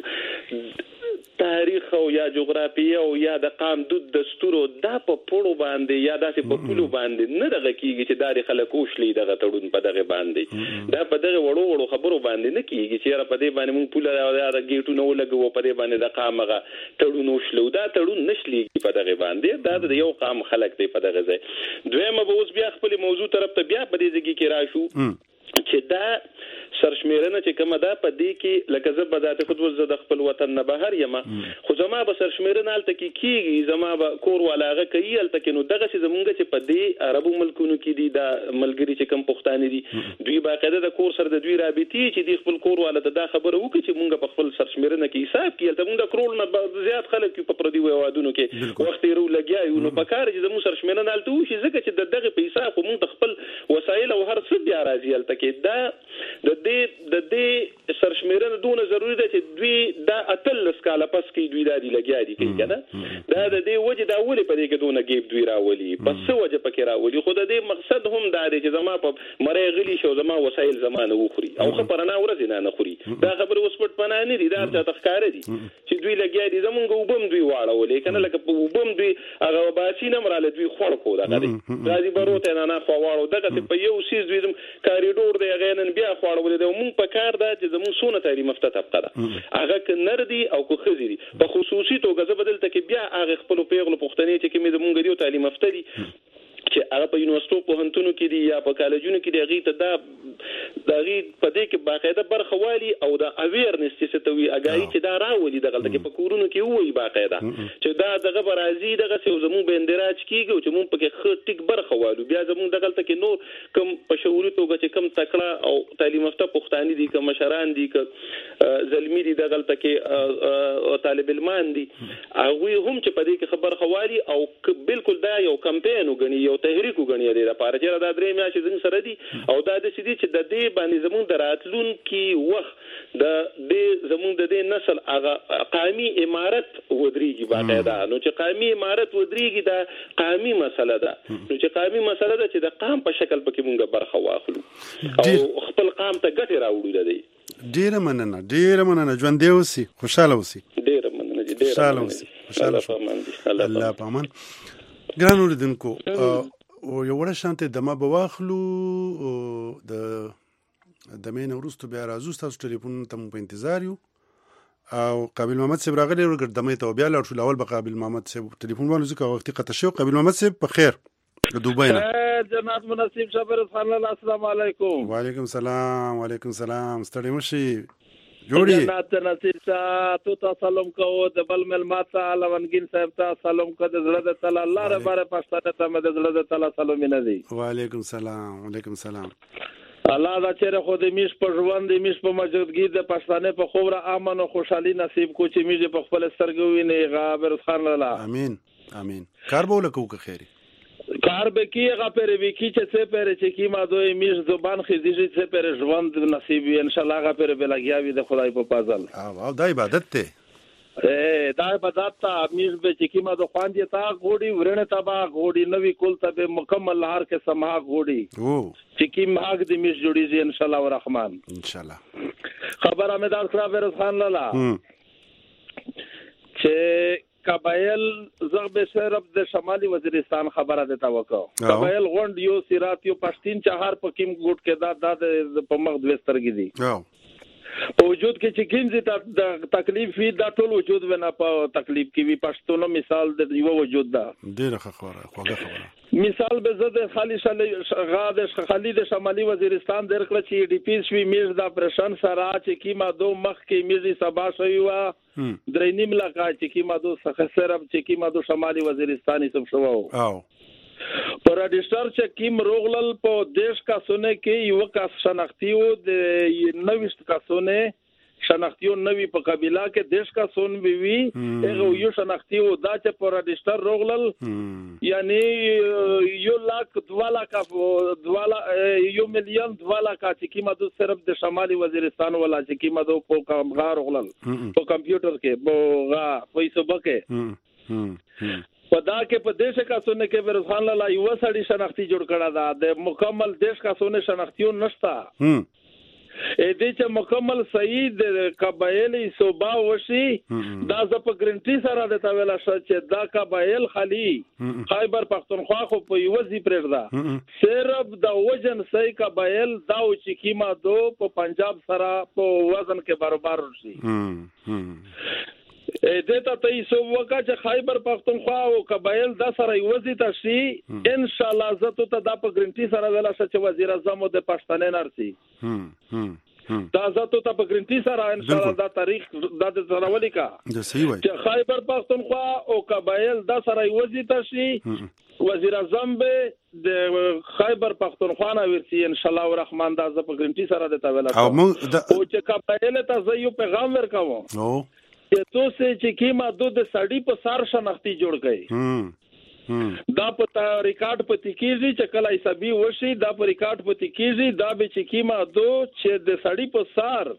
د تاریخ او یا جغرافیه او یا د قام دود دستور دا په پړو باندې یا داسې په پلو باندې نه دغه کیږي چې د خلکو شلي دغه تړون په دغه باندې دا په دغه وړو وړو خبرو باندې نه کیږي چې په دې باندې مونږ پوله دا گیټونه ولګو په دې باندې د قامغه تړون وشلو دا تړون نشلي په دغه باندې دا د یو قام خلک دی په دغه ځای دویمه به اوس بیا خپل موضوع طرف ته بیا په دې ځای کې راشو چې دا سرشمیرنه چې کومه ده په دې کې لکه زه به ذات خود وزه د خپل وطن نه بهر یم خو زما به سرشمیرنه الته کې کیږي زما به کور ولاغه کوي الته کې نو دغه چې زمونږ چې په دې عربو ملکونو کې دي دا ملګری چې کم پښتانه دي دوی باقاعده د کور سره د دوی رابطي چې د خپل کور والا ته دا خبره وکړي چې مونږ په خپل سرشمیرنه کې حساب کې الته مونږ د کرول نه زیات خلک په پردي وادونو کې وخت یې رو لګیاو نو په کار چې زموږ سرشمیرنه الته وشي ځکه چې د دغه په حساب مونږ خپل وسایل او هر څه بیا راځي الته کې دا د دې د دې سرشمیرنه دونه ضروری ده چې دوی دا اتل سکاله پس کې دوی د لګیا دي کوي کنه دا د دې وجه دا ولې په دې کې دونه گیب دوی راولي پس وجه پکې راولي خو د دې مقصد هم دا دی چې زما په مړې غلي شو زما وسایل زمانه وخوري او خبرنا ورځ نه نه خوري دا خبر اوس پټ پناه نه دي دا ته ښکار دي چې دوی لګیا دي زمونږ وبم دوی واړول کنه لکه وبم دوی هغه باسي نه مراله دوی خور کو دا دی راځي بروته نه نه خو واړو دغه په یو سیز دوی کاریډور دی غینن بیا خورول دی مونږ په کار دا چې زموږ سونه تعلیم یافته طبقه ده هغه ک نردي او کو خزيري په خصوصي توګه زه بدلته کې بیا هغه خپل پیغلو پښتنې چې کومې زمونږ دی تعلیم یافته دي چې هغه په یونیورسيټو په هنتونو کې دي یا په کالجونو کې دی هغه ته دا دغه په دې کې باقاعده برخه والی او دا اویرنس چې ستوي اگاهي چې دا راولي دغه کې په کورونو کې وای باقاعده چې دا دغه برازي دغه څه زمون به اندراج کیږي چې مون په کې خټیک برخه والو بیا زمون دغه ته کې نور کم په شعوري توګه چې کم تکړه او تعلیم یافته پښتاني دي کم مشران دي ک زلمی دي دغه ته کې طالب علمان دي هغه هم چې په دې کې خبر خوالي او بالکل دا یو کمپاین وګڼي یو تحریک وګڼي د لپاره چې دا درې میاشتې زموږ سره دي او دا د سړي چې د دې باندې زموږ دراتلون کې وخت د دې زموږ د دې نسل هغه قومي امارت ودرېږي باقاعده نو چې قومي امارت ودرېږي دا قومي مسله ده نو چې قومي مسله ده چې د قام په شکل پکې مونږ برخه واخلو او خپل قام ته ګټه راوړو دی ډیره مننه ډیره مننه ژوند دی اوسې خوشاله اوسې ډیره مننه ډیره خوشاله اوسې خوشاله الله پامان ګران اوریدونکو او یو وړه شانته دمه بواخلو د د مین ورستو بیا راځو تاسو ټلیفون ته په انتظار یو او قابل محمد صاحب راغلی ورګر دمه ته بیا لاړ شو اول به قابل محمد صاحب ټلیفون باندې ځکه وختي قطع شو قابل محمد صاحب په خیر د دوبۍ نه جناب منصف شبر خان الله السلام علیکم وعلیکم السلام وعلیکم السلام ستړي مشي جوړي جنات نصیب صاحب تو ته سلام کوو د بل مل ماته لونګین صاحب ته سلام کوو د زړه د تعالی الله رباره پښتنه ته مد زړه د تعالی سلام نه دی. وعلیکم السلام. وعلیکم السلام. الله دا چیرې خو د میش په ژوند د میش په موجودګي د پښتنه په خوره امن او خوشحالي نصیب کو چې میش په خپل سترګو ویني غابر خان الله. امين امين. کار بوله کو که خیری کار به کی هغه پر وی کی چې څه پر چې کی ما دوی میش زبان خېږي چې پر ژوند نصیب وي ان شاء الله هغه پر بلګیاوي د خدای په فضل. او دا عبادت ته اے دا عبادت ته میش به چې کی ما د خوان دي تا غوډي ورنه تبا غوډي نوې کول ته مکمل هر کې سما غوډي او چې کی ماګ د میش جوړیږي ان شاء الله الرحمن ان شاء الله. خبر امیدار سره ورز خان لالا چې قبایل زغب شرف د شمالي وزیرستان خبره ده توقع قبایل غوند یو سیرات یو پښتین چهار پکیم ګوټ کې دا د په مخ د وسترګي دي په وجود کې چې کینځي د تکلیف وی دا ټول وجود ونه په تکلیف کې وی پښتون مثال د یو وجود دا ډیره خبره خوږه خبره مثال به زده خالی غاد خالی د شمالي وزیرستان درکړه چې ډي پی شوی میز د پرشن سره چې کیما دو مخ کې میزي سبا شوی وا درې نیم لکه چې کیما دو څخه سره چې کیما دو شمالي وزیرستاني سم شو او پر رجستر چې کیم روغلل په دیش کا سونه کې یو کا شناختیو د نوښت کا سونه شناختیو نوی په قبیله کې دیش کا سون وی وی هغه یو شناختیو دا چې پر رجستر روغلل یعنی یو لاک دوا لاک دوا یو میلیون دوا لاک چې کیما دو صرف د شمالي وزیرستان ولا چې کیما دو په کمغار روغلل په کمپیوټر کې بوغا پیسو بکه پدا کې په دیش کا سونه کې ورځخان لاله یو سړی شناختی جوړ کړه دا د مکمل دیش کا سونه شناختیو نشتا ا دې چې مکمل صحیح د قبایلی صوبا وشي دا ز په ګرنټي سره د تاویل چې دا قبایل خالی خیبر پختونخوا خو په یوځي پرېږدا صرف د وجن صحیح قبایل دا چې کیما دو په پنجاب سره په وزن کې برابر شي دیتا ته سو وکا چې خیبر پختونخوا او قبایل د سره یوځي تشي ان شاء الله زه ته د په ګرنټي سره ویلا چې وزیر اعظم د پښتنې نرسي دا زه ته په ګرنټي سره ان شاء الله دا تاریخ د زراولي کا د صحیح وای چې خیبر پختونخوا او قبایل د سره یوځي تشي وزیر اعظم به د خیبر پختونخوا نه ورسي ان شاء الله الرحمن دا زه په ګرنټي سره د تاویل او چې قبایل ته زه یو پیغام ورکوم او چې تو سه چې کیما دو د سړی په سار شناختی جوړ کړي دا په ریکارډ پتی کیږي چې کله حسابي وشي دا په ریکارډ پتی کیږي دا به چې کیما دو چې د سړی په سار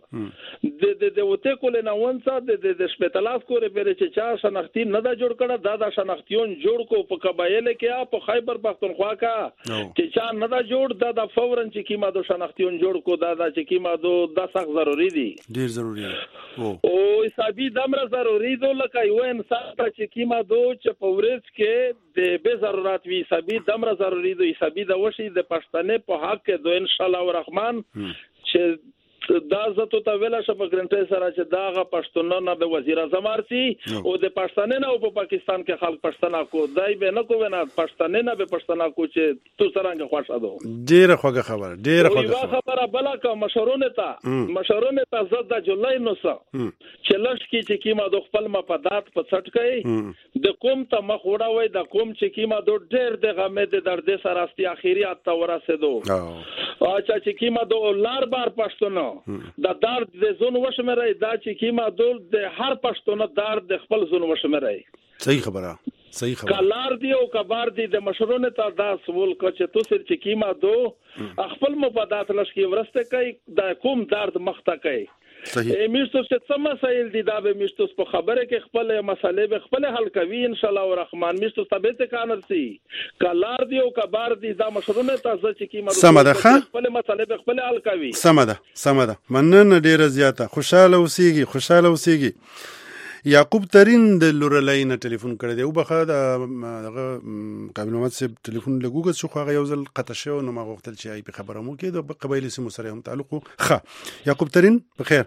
د د د وته کول نه ونڅه د د شپتلاس کورې پر چې چا شناختی نه دا جوړ کړه دا د شناختیون جوړ کو په قبایل کې په خیبر پختونخوا کا چې چا نه دا جوړ دا د فورن چې کیما دو شناختیون جوړ کو دا د چې کیما دو د سخت ضروری دي ډیر ضروری دی او حسابي دمر ضروری دو لکه یو انسان چې کیما دو چې په ورځ کې د به ضرورت وی حسابي دمر ضروری دو حسابي د وشي د پښتنې په حق کې دو ان شاء الله الرحمن چې دا زته ته ویل شپ ګرنټي سره چې داغه پښتون نه به وزیر اعظم ارسي او د پښتنې نه په پاکستان کې خلک پښتنا کو دای به نه کو نه پښتنې نه به پښتنا کو چې تو څنګه خوښه دو ډیره خوږه خبره ډیره خوږه خبره بلا کا مشرونه ته مشرونه ته زړه د جولای نو څه چې لښ کې چې کیما د خپل مفادات په څټ کوي د کوم ته مخ وړوي د کوم چې کیما د ډېر د غمه د درد سره استي اخیریات ته ورسېدو اچھا چې کیما د لار بار پښتنو دا درد د زون وشمرای دا چې کیما دول د هر پښتون درد د خپل زون وشمرای صحیح خبره صحیح خبره کلار دی او کبار دی د مشرونه ته دا سوال کو چې تو سر چې کیما دو خپل مفادات لشکي ورسته کوي د کوم درد مخته کوي صحیح میشتو چې څه مسائل دي دا به میشتو په خبره کې خپل مسالې به خپل حل کوي ان شاء الله الرحمن میشتو ثابت کانرسي کلار دی او کبار دی دا مشرونه تاسو چې کی مده خپل مسالې به خپل حل کوي سمده سمده مننه ډیره زیاته خوشاله اوسېږي خوشاله اوسېږي یعقوب ترین د لورلاین ټلیفون کړی دی او بخا د دغه قابل محمد صاحب ټلیفون لګوګ شو خو یو ځل قطع شو نو ما غوښتل چې ای په خبره مو کې د قبایلی سیمو سره هم تعلق ښه یعقوب ترین بخیر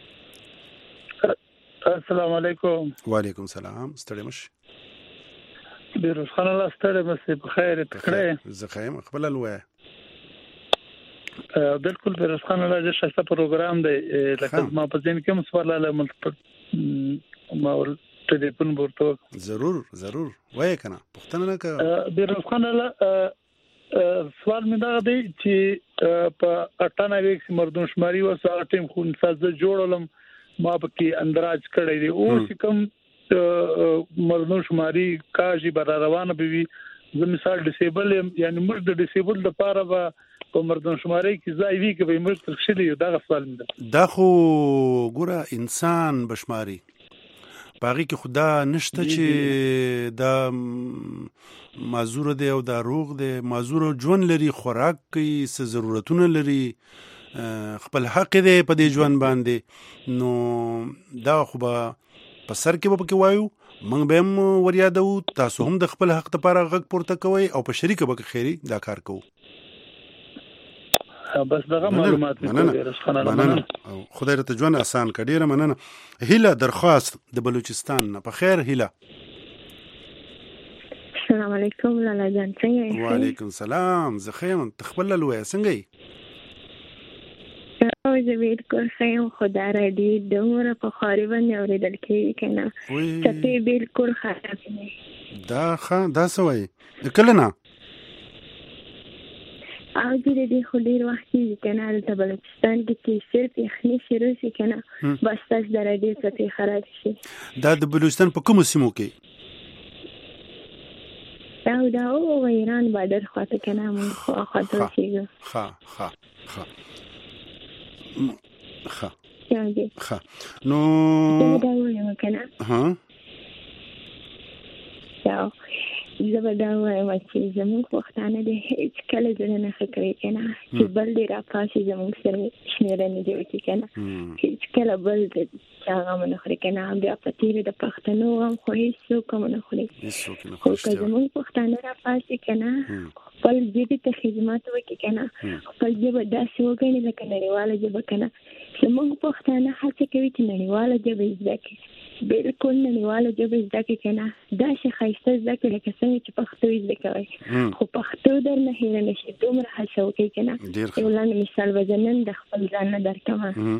السلام علیکم وعلیکم السلام ستړي مش بیروز خان الله ستړي مش بخیر تکړه زه خیم خپل الوه بالکل فیروز خان راځي شاسته پروګرام دی لکه ما په ځین کې مسواله له ما ټلیفون ورته ضرور ضرور وای کنه پښتنه نه کا فیروز خان له سوال مې دا دی چې په اټانوي کې مردم شماري و سره ټیم خون ساز جوړولم ما پکې اندراج کړی دی او چې کوم مردم شماري کاږي بر روانه بي زه مثال ډیسیبل یعنی موږ د ډیسیبل لپاره به په مردم شماري کې ځای وی کې به موږ ترشلي دا سوال مده دا خو ګوره انسان بشماري باغی کې خدا نشته چې دا معذور دی او دا روغ دی معذور ژوند لري خوراک کوي څه ضرورتونه لري خپل حق دی په دې ژوند باندې نو دا خو به په سر کې به پکې وایو موږ به هم وریادو تاسو هم د خپل حق لپاره غږ پورته کوئ او په شریکه به خیری دا کار کوو بس دغه معلومات مننه خدای ته ژوند آسان کړي ډیره مننه هیله درخواست د بلوچستان نه په خیر هیله السلام علیکم لالا جان څنګه یې وعلیکم السلام زه خیم تخبل لوی څنګه یې او زه بالکل خیم خدا را دی دومره په خاري باندې اوریدل کېږي کنه چې بالکل خراب نه دا ښه دا سوې کله نه او دې دې خو ډیر وخت کې کنه د بلوچستان کې چې صرف یخني شروع شي کنه بس تاسو د راډیو څخه خراب شي دا د بلوچستان په کوم سیمو کې دا دا او ایران بادر خواته کنه مون خو خاطر شي ها ها ها ها ها نو دا وایم کنه ها دا زه دا وایم چې زموږ وختانه د هیڅ کله ځنه نه فکرې کنه چې بل دې راپاسي زموږ سره شمیره نه دی چې کنه هیڅ کله بل دې هغه نه خوري کنه بیا په تیر د پښتنو هم خو هیڅ کوم نه خوري خو که زموږ پښتانه راپاسي کنه خپل دې ته خدمت وکړي کنه خپل دې داسې وګڼي لکه نړیواله ژبه کنه زموږ پښتانه هڅه کوي چې نړیواله ژبه زده کړي بالکل نړیواله ژبه زده کړي کنه دا شي ښایسته زده کړي لکه څنګه چې پښتو زده کوي خو پښتو در نه هېره نشي دومره هڅه وکړي کنه یو لاندې مثال به زه نن د خپل ځان نه درکوم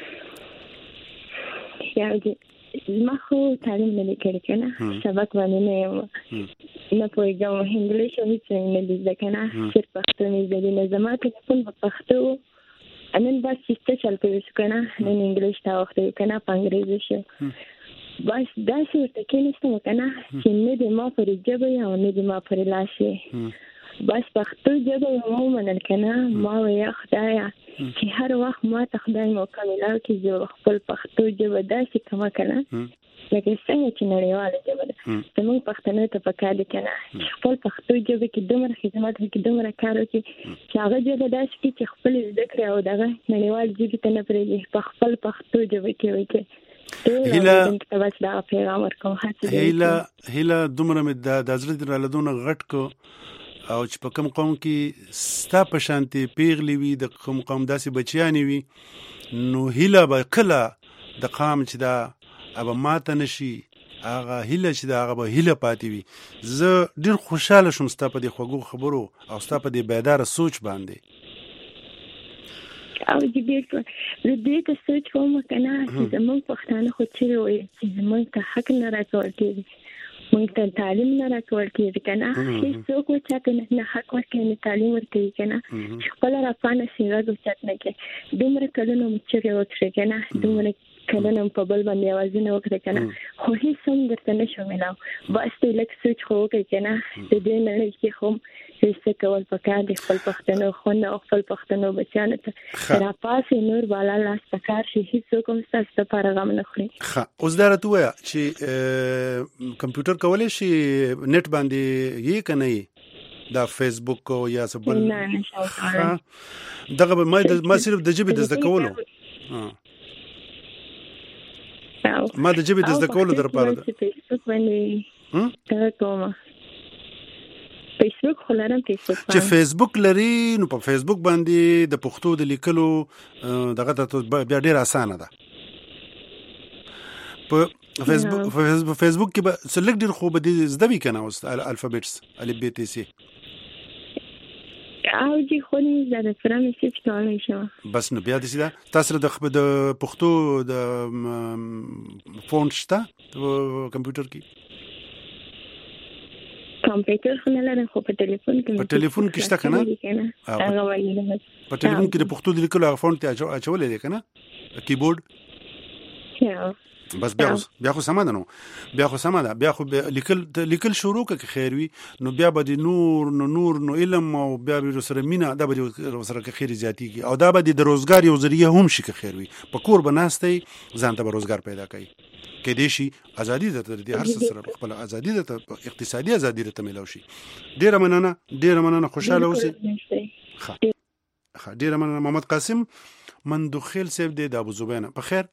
زما خو تعلیم نه دی کړی کنه سبق باندې نه یم نه پوهېږم انګلیش او هېڅ نه دی زده کنه صرف پښتو مې زده دي نو زما ټلیفون په پښتو نن بس سیسته چل کوي کنه نن انګلیش ته وخت کنه په انګریزي شو بس دا څه ورته کې نشته کنه چې نه د ما پر ژبه او نه د ما پر لاشه بس پښتو ژبه مو منل کنه ما ویا خدایا چې هر وخت ما ته خدای موقع ملاو چې زه خپل پښتو ژبه داسې کومه کنه لکه څنګه چې نړیواله ژبه ده زموږ پښتنو ته پکار دي کنه خپل پښتو ژبه کې دومره خدمت وکړي دومره کار وکړي چې هغه ژبه داسې کړي چې خپل زده کړي او دغه نړیوال ژبې ته نه پرېږدي په خپل پښتو ژبه کې وکړي هیله هیله هیله دومره مې د حضرت را لدونه غټ کو او چې په کوم قوم کې ستا په شانتي پیغلی وي د کوم قوم داسې بچیانی وي نو هیله به کله د قام چې دا ابا ماته نشي هغه هیله چې دا هغه به هیله پاتې وي زه ډیر خوشاله شوم ستا په دې خوږو خبرو او ستا په دې بیداره سوچ باندې او دې بالکل زه دې ته سوچ کوم کنه چې زموږ پښتانه خو چې وایي چې زموږ ته حق نه راکول کېږي موږ ته تعلیم نه راکول کېږي کنه هیڅوک چې نه حق ورکوي نه تعلیم ورکوي کنه خپل راپانه سیغه ګوت نه کوي دومره کلونه مو چې وکړي کنه دومره کلونه په بل باندې आवाज نه وکړي کنه خو هیڅ هم درته نشو ملاو بس ته لک سوچ خو کوي کنه د دې نه کې خو هیڅ کول پکار دي خپل پښتنو خو نه خپل پښتنو بچانه ته را پاسې نور بالا لاس پکار شي هیڅ کوم ستاسو لپاره غم نه خوري ښه اوس دا راته وایه چې کمپیوټر کولی شي نت باندې یې که نه یې دا فیسبوک یا څه بل نه نشم دغه ما صرف د ژبې د زده کولو ما د ژبې د زده کولو درپاره ده فیسبوک باندې دا کومه فیسبوک خلارم فیسبوک چې فیسبوک لري نو په فیسبوک باندې د پښتو د لیکلو دغه ته بیا ډیر اسانه ده په فیسبوک په فیسبوک کې به سلیکټ ډیر خو به د زده وی کنه اوس الفابېټس الف ب ت س او جی خو نه زده سره میسج کولای شم. بس نو بیا د سیده تاسو د خپل د پښتو د فون شته کمپیوټر کې کمپیوټر خو نه لرم خو په ټلیفون کې په ټلیفون کې شته کنه هغه ولې په ټلیفون کې د پښتو د لیکلو فونټ ته اچولې ده کنه کیبورډ یا بس بیا بیا خو سم ده نو بیا خو سم ده بیا خو لیکل لیکل شروع ک خیر وي نو بیا به د نور نو نور نو علم او بیا به سره مینا دا به سره ک خیر زیاتی کی او دا به د روزګار یو ذریعہ هم شي ک خیر وي په کور بناستي ځان ته روزګار پیدا کوي کې دې شي ازادي د دې هر څه سره خپل ازادي د اقتصادي ازادي ته ملو شي ډیره مننه ډیره مننه خوشاله اوسئ ښه ښه ډیره مننه محمد قاسم مندوخیل صاحب د ابو زبینه په خیر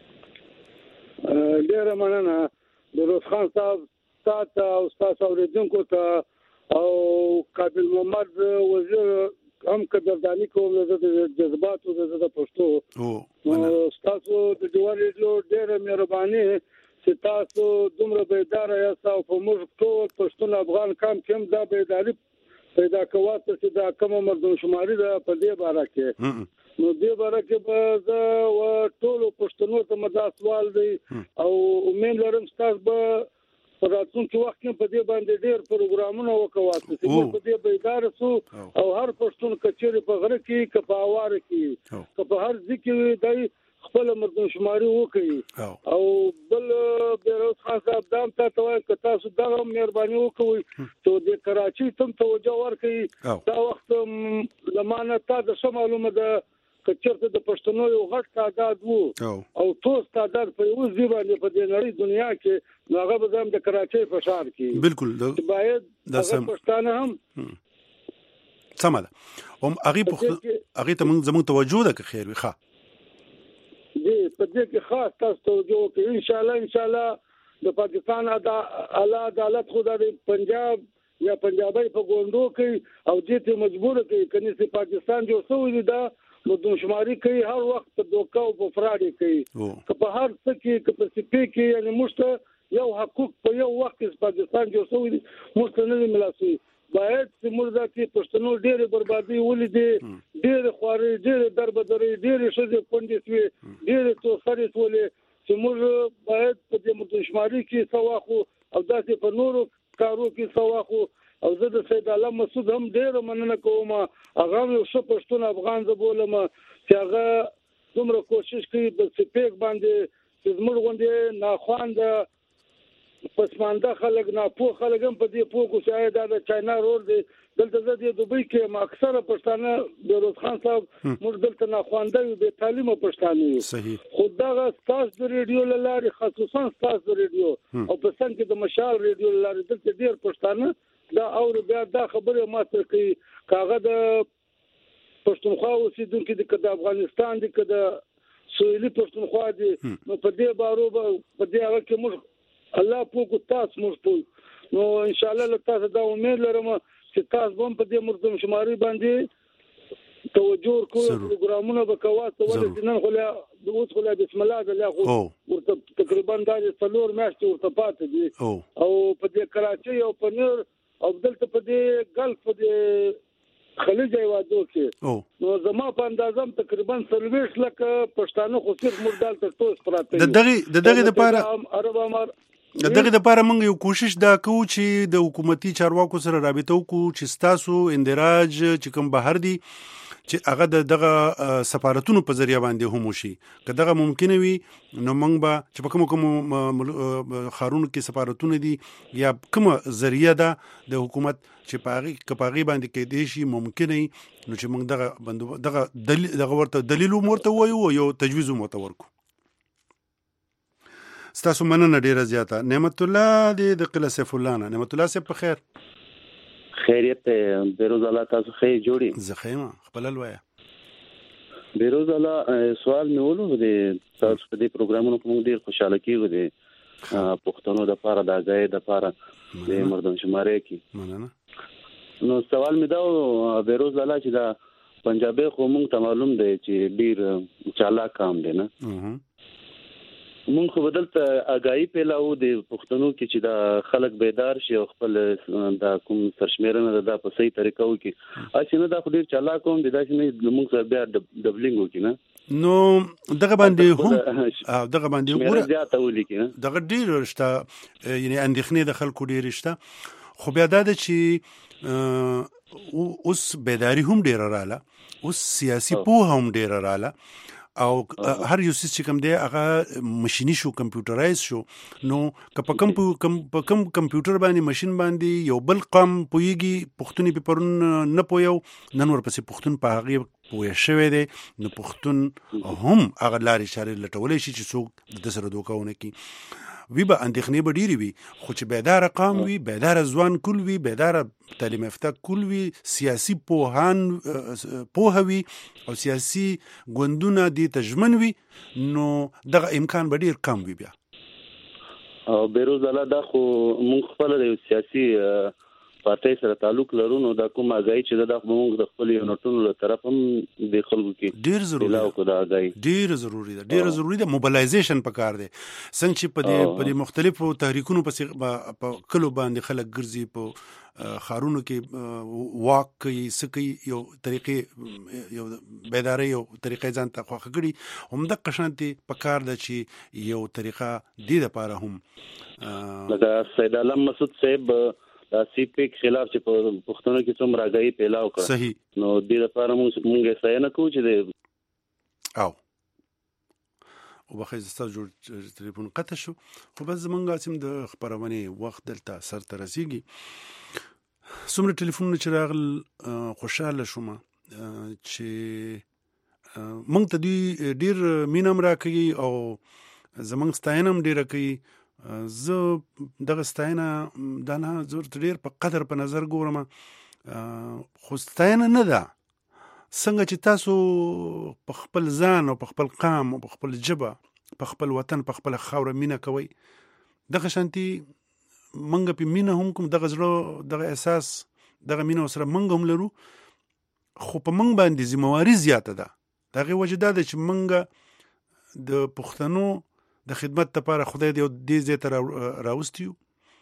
ډیره مننه د روز خان صاحب تاسو او تاسو اوریدونکو ته او قابل محمد وزیر هم قدردانی کوم د جذبات او د پښتو او تاسو د دیوال ریډیو ډیره مهرباني چې تاسو دومره بیدار یاست او په موږ ټول پښتون افغان کام کوم دا بیداری پیدا کواسته چې دا کوم مردم شماري ده په دې باره کې نو دې باره کې به زه و ټول پښتنو ته مدا سوال دی او امید لرم تاسو به په راتلونکي وخت کې په دې باندې ډېر پروګرامونه وکواسته چې موږ په دې بیدار سو او هر پښتون کچېره په غره کې کپاوار کې په هر ځکه دی خپل مردم شماري وکړي او بل بیروز خان صاحب دام ته توای ک تاسو دا مهرباني وکوي ته د کراچي تم توجه ورکړي دا وخت لمانه تا د معلومه ده کچرته د پښتنو یو غټ تعداد وو او ټول تعداد په یو ځای باندې په دې نړۍ دنیا کې هغه به زم د کراچي په شهر کې بالکل باید د پښتانه هم سماده هم هغه هغه ته موږ زموږ توجه ده که خیر وي ښه دې په دې کې خاص تاسو توجه وکړئ ان شاء الله ان شاء الله د پاکستان اعلی عدالت خدا د پنجاب یا پنجابي په ګوندو کې او دې ته مجبور کوي کني چې پاکستان جو سوې ده مردم شماري کوي هر وخت په دوکا او په فراډ کوي که په هر څه کې که په سپې کې یعنی مشته یو حقوق په یو وخت کې پاکستان جو سوې مشته نه ملاسي باید چې موږ ځکه پښتنو ډېر بربادي ولیدې ډېر خواري ډېر دربدري ډېر شذ پوندې سوي ډېر تو سره ټولې چې موږ باید په دې مردم شماري کې سواخو او داسې په نورو کارو کې سواخو او زه د سید علم مسعود هم ډېر مننه کوم هغه یو څه پښتون افغان زبولم چې هغه دومره کوشش کوي په سپیک باندې چې موږ غونډه ناخواند پسمانده خلک نه پوه خلک هم په دې پوه کو چې دا د چاینا رول دی دلته زه د دوبۍ کې اکثره پښتانه بیروز خان صاحب موږ دلته ناخوانده یو د تعلیم پښتانه یو صحیح خدای تاسو د ریډیو لاره خصوصا تاسو د ریډیو او په څنګه کې د مشال ریډیو لاره دلته ډیر پښتانه دا او بیا دا خبره ماته کوي کاغه د پښتونخوا اوسیدونکو د کډ افغانستان د کډ سویلي پښتونخوا دي نو په دې بارو په دې هغه کې موږ الله په کو تاسو موږ ټول نو ان شاء الله تاسو دا امید لرم چې تاسو هم په دې مردم شماري باندې توجه کوئ پروګرامونه وکواسته ولې نن خو له اوس خو له بسم الله الله خو ورته تقریبا دا څلور میاشتې ورته پاتې دي او په دې کراچي او په نور او دلته په دې ګلف په دې خلیج ایوادو کې نو زما په اندازم تقریبا سرویس لکه پښتانه خو صرف مردال ته توس پراته د دغه د دغه لپاره دغه لپاره موږ یو کوشش دا کوو چې د حکومتي چارواکو سره رابطه وکړو چې تاسو اندراج چې کوم بهر دي چې هغه دغه سفارتونو په ذریعہ باندې هم وشي که دغه ممکن وي نو موږ به چې په کوم کوم خارونو کې سفارتونه دي یا کوم ذریعہ ده د حکومت چې پاغي کپاغي باندې کې دي شي ممکن نه نو چې موږ دغه دغه دلیل دغه ورته دلیل مرته وایو یو تجویز مرته ورکو ستاسو مننه ډیره زیاته نعمت الله د قله سیف الله نعمت الله سیف په خیر خیریت بیروز الله تاسو خیر جوړی زخیمه خپل الوایا بیروز الله سوال نیولو د تاسو په دې پروګرامونو کوم ډیر خوشاله کیږي د پښتنو د لپاره د ځای د لپاره د مردم شماري کې مننه نو سوال مې دا بیروز الله چې دا پنجابي قوم ته معلوم دی چې ډیر چالاک کام دی نه مونږ خو بدلته اگاهي پیلاو د پښتنو کې چې دا خلک بیدار شي او خپل دا کوم سرشمیرنه دا په صحیح طریقه وکړي. اسی نه دا خو ډیر چالاک هم د داسې نه موږ سره بیا ډبلینګ وکړي نه نو دغه باندې هم دغه باندې وګوره زیاته ولیکي دغه ډیر شته یعنی اندېښنې د خلکو ډیر شته خو بیا دا چې اوس بیداری هم ډیر رااله اوس سیاسي پوهه هم ډیر رااله او هر یو څه چې کوم دی هغه ماشيني شو کمپیوټرایز شو نو که په کم په کم کمپیوټر باندې ماشين باندې یو بل قام پويږي پښتوني په پرون نه پویو نن ورپسې پښتون په هغه پوي شوی دی نو پښتون هم هغه لارې شارې لټولې شي چې څوک د سره دوکاونه کی وی به اندېښنې به ډېرې وي خو چې بیداره قام وي بیداره ځوان کول وي بیداره تعلیم یافته کول وي سیاسي پوهان پوهه وي او سیاسي ګوندونه دې ته ژمن وي نو دغه امکان به ډېر کم وي بیا او بیروز الله دا خو مونږ خپل د سیاسي پارټي سره تعلق لرو نو دا کوم اگاهي چې دا موږ د خپل یونټونو له طرف هم د خلکو کې ډیر ضروري ده ډیر ضروري ده ډیر ضروري ده موبلایزیشن پکار دی څنګه چې په دې په مختلفو تحریکونو په کلو باندې خلک ګرځي په خارونو کې واک کوي سکی یو طریقې یو بیداری یو طریقې ځان ته خوښ کړي هم د قشنتي پکار ده چې یو طریقه دې لپاره هم لکه سید عالم مسعود صاحب دا سی پیک خلاف چې په پښتنو کې څومره راګي پیلاو کړ صحیح نو د لپاره موږ موږ یې نه کوو چې د او او بخیر ستاسو جوړ ټلیفون قطع شو خو بس زمونږ سیم د خبرونه وخت دلته سر ته رسیږي څومره ټلیفونونه چې راغل خوشاله شوم چې مونږ ته دی ډیر مینم راکړي او زمونږ ستاینم ډیر کوي زه دغه ستاینه دا نه زه ډېر په قدر په نظر ګورم خو ستاینه نه ده څنګه چې تاسو په خپل ځان او په خپل قام او په خپل ژبه په خپل وطن په خپل خاوره مینه کوئ دغه شانتي منګه په مینه هم کوم دغه زړه دغه احساس دغه مینه سره منګه هم لرو خو په منګ باندې ذمہواری زیاته ده دغه وجه ده چې منګه د پښتنو د خدمت لپاره خدای دې دې زه تر راوستیو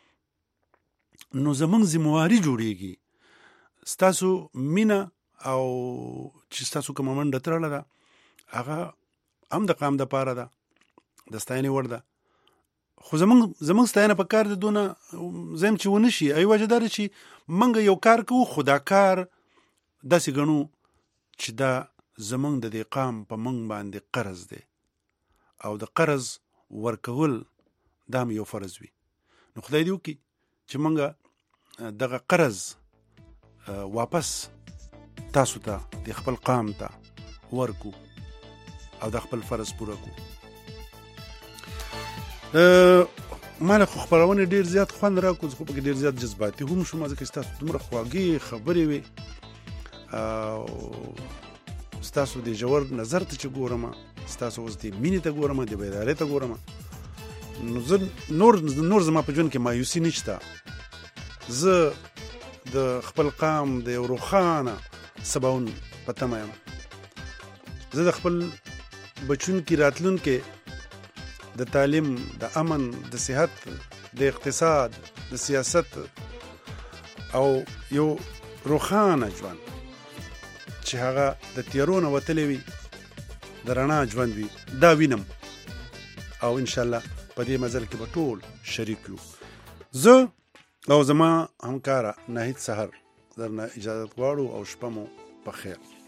نو زمونږ ذمہواری جوړیږي ستاسو مینا او چې ستاسو کوم منډه ترله ده هغه هم د قام د پاره ده د ستاینې ور ده خو زمونږ زمونږ ستاینه په کار ده دونه زم چې ونه شي ای وجه ده چې منګه یو کار کوو خدا کار داسې ګڼو چې دا زمونږ د دې قام په منګ باندې قرض دی او د قرض ورکول دا یو فرض وي نو خدای دې وکړي چې مونږ دغه قرض واپس تاسو ته د خپل قام ته ورکو او د خپل فرض پوره کو مال خو خبرونه ډیر زیات خوند راکوز خو په ډیر زیات جذباتي هم شو مزه کې تاسو دومره خواږي خبرې وي او تاسو د جوړ نظر ته چې ګورم ستاسو اوس د مینې ته ګورم د بیدارۍ ته ګورم نو زه نور نور زما په ژوند کې مایوسي نشته زه د خپل قام د یو روښانه سباون په تمه یم زه د خپل بچونکي راتلونکي د تعلیم د امن د صحت د اقتصاد د سیاست او یو روښانه ژوند چې هغه د تیارونه وتلی وي د رڼا ژوند وي دا وینم او ان شاء الله په دې مزل کې به ټول شریک یو زه او زما همکاره ناهید سحر درنه اجازه غواړو او شپه مو په خیر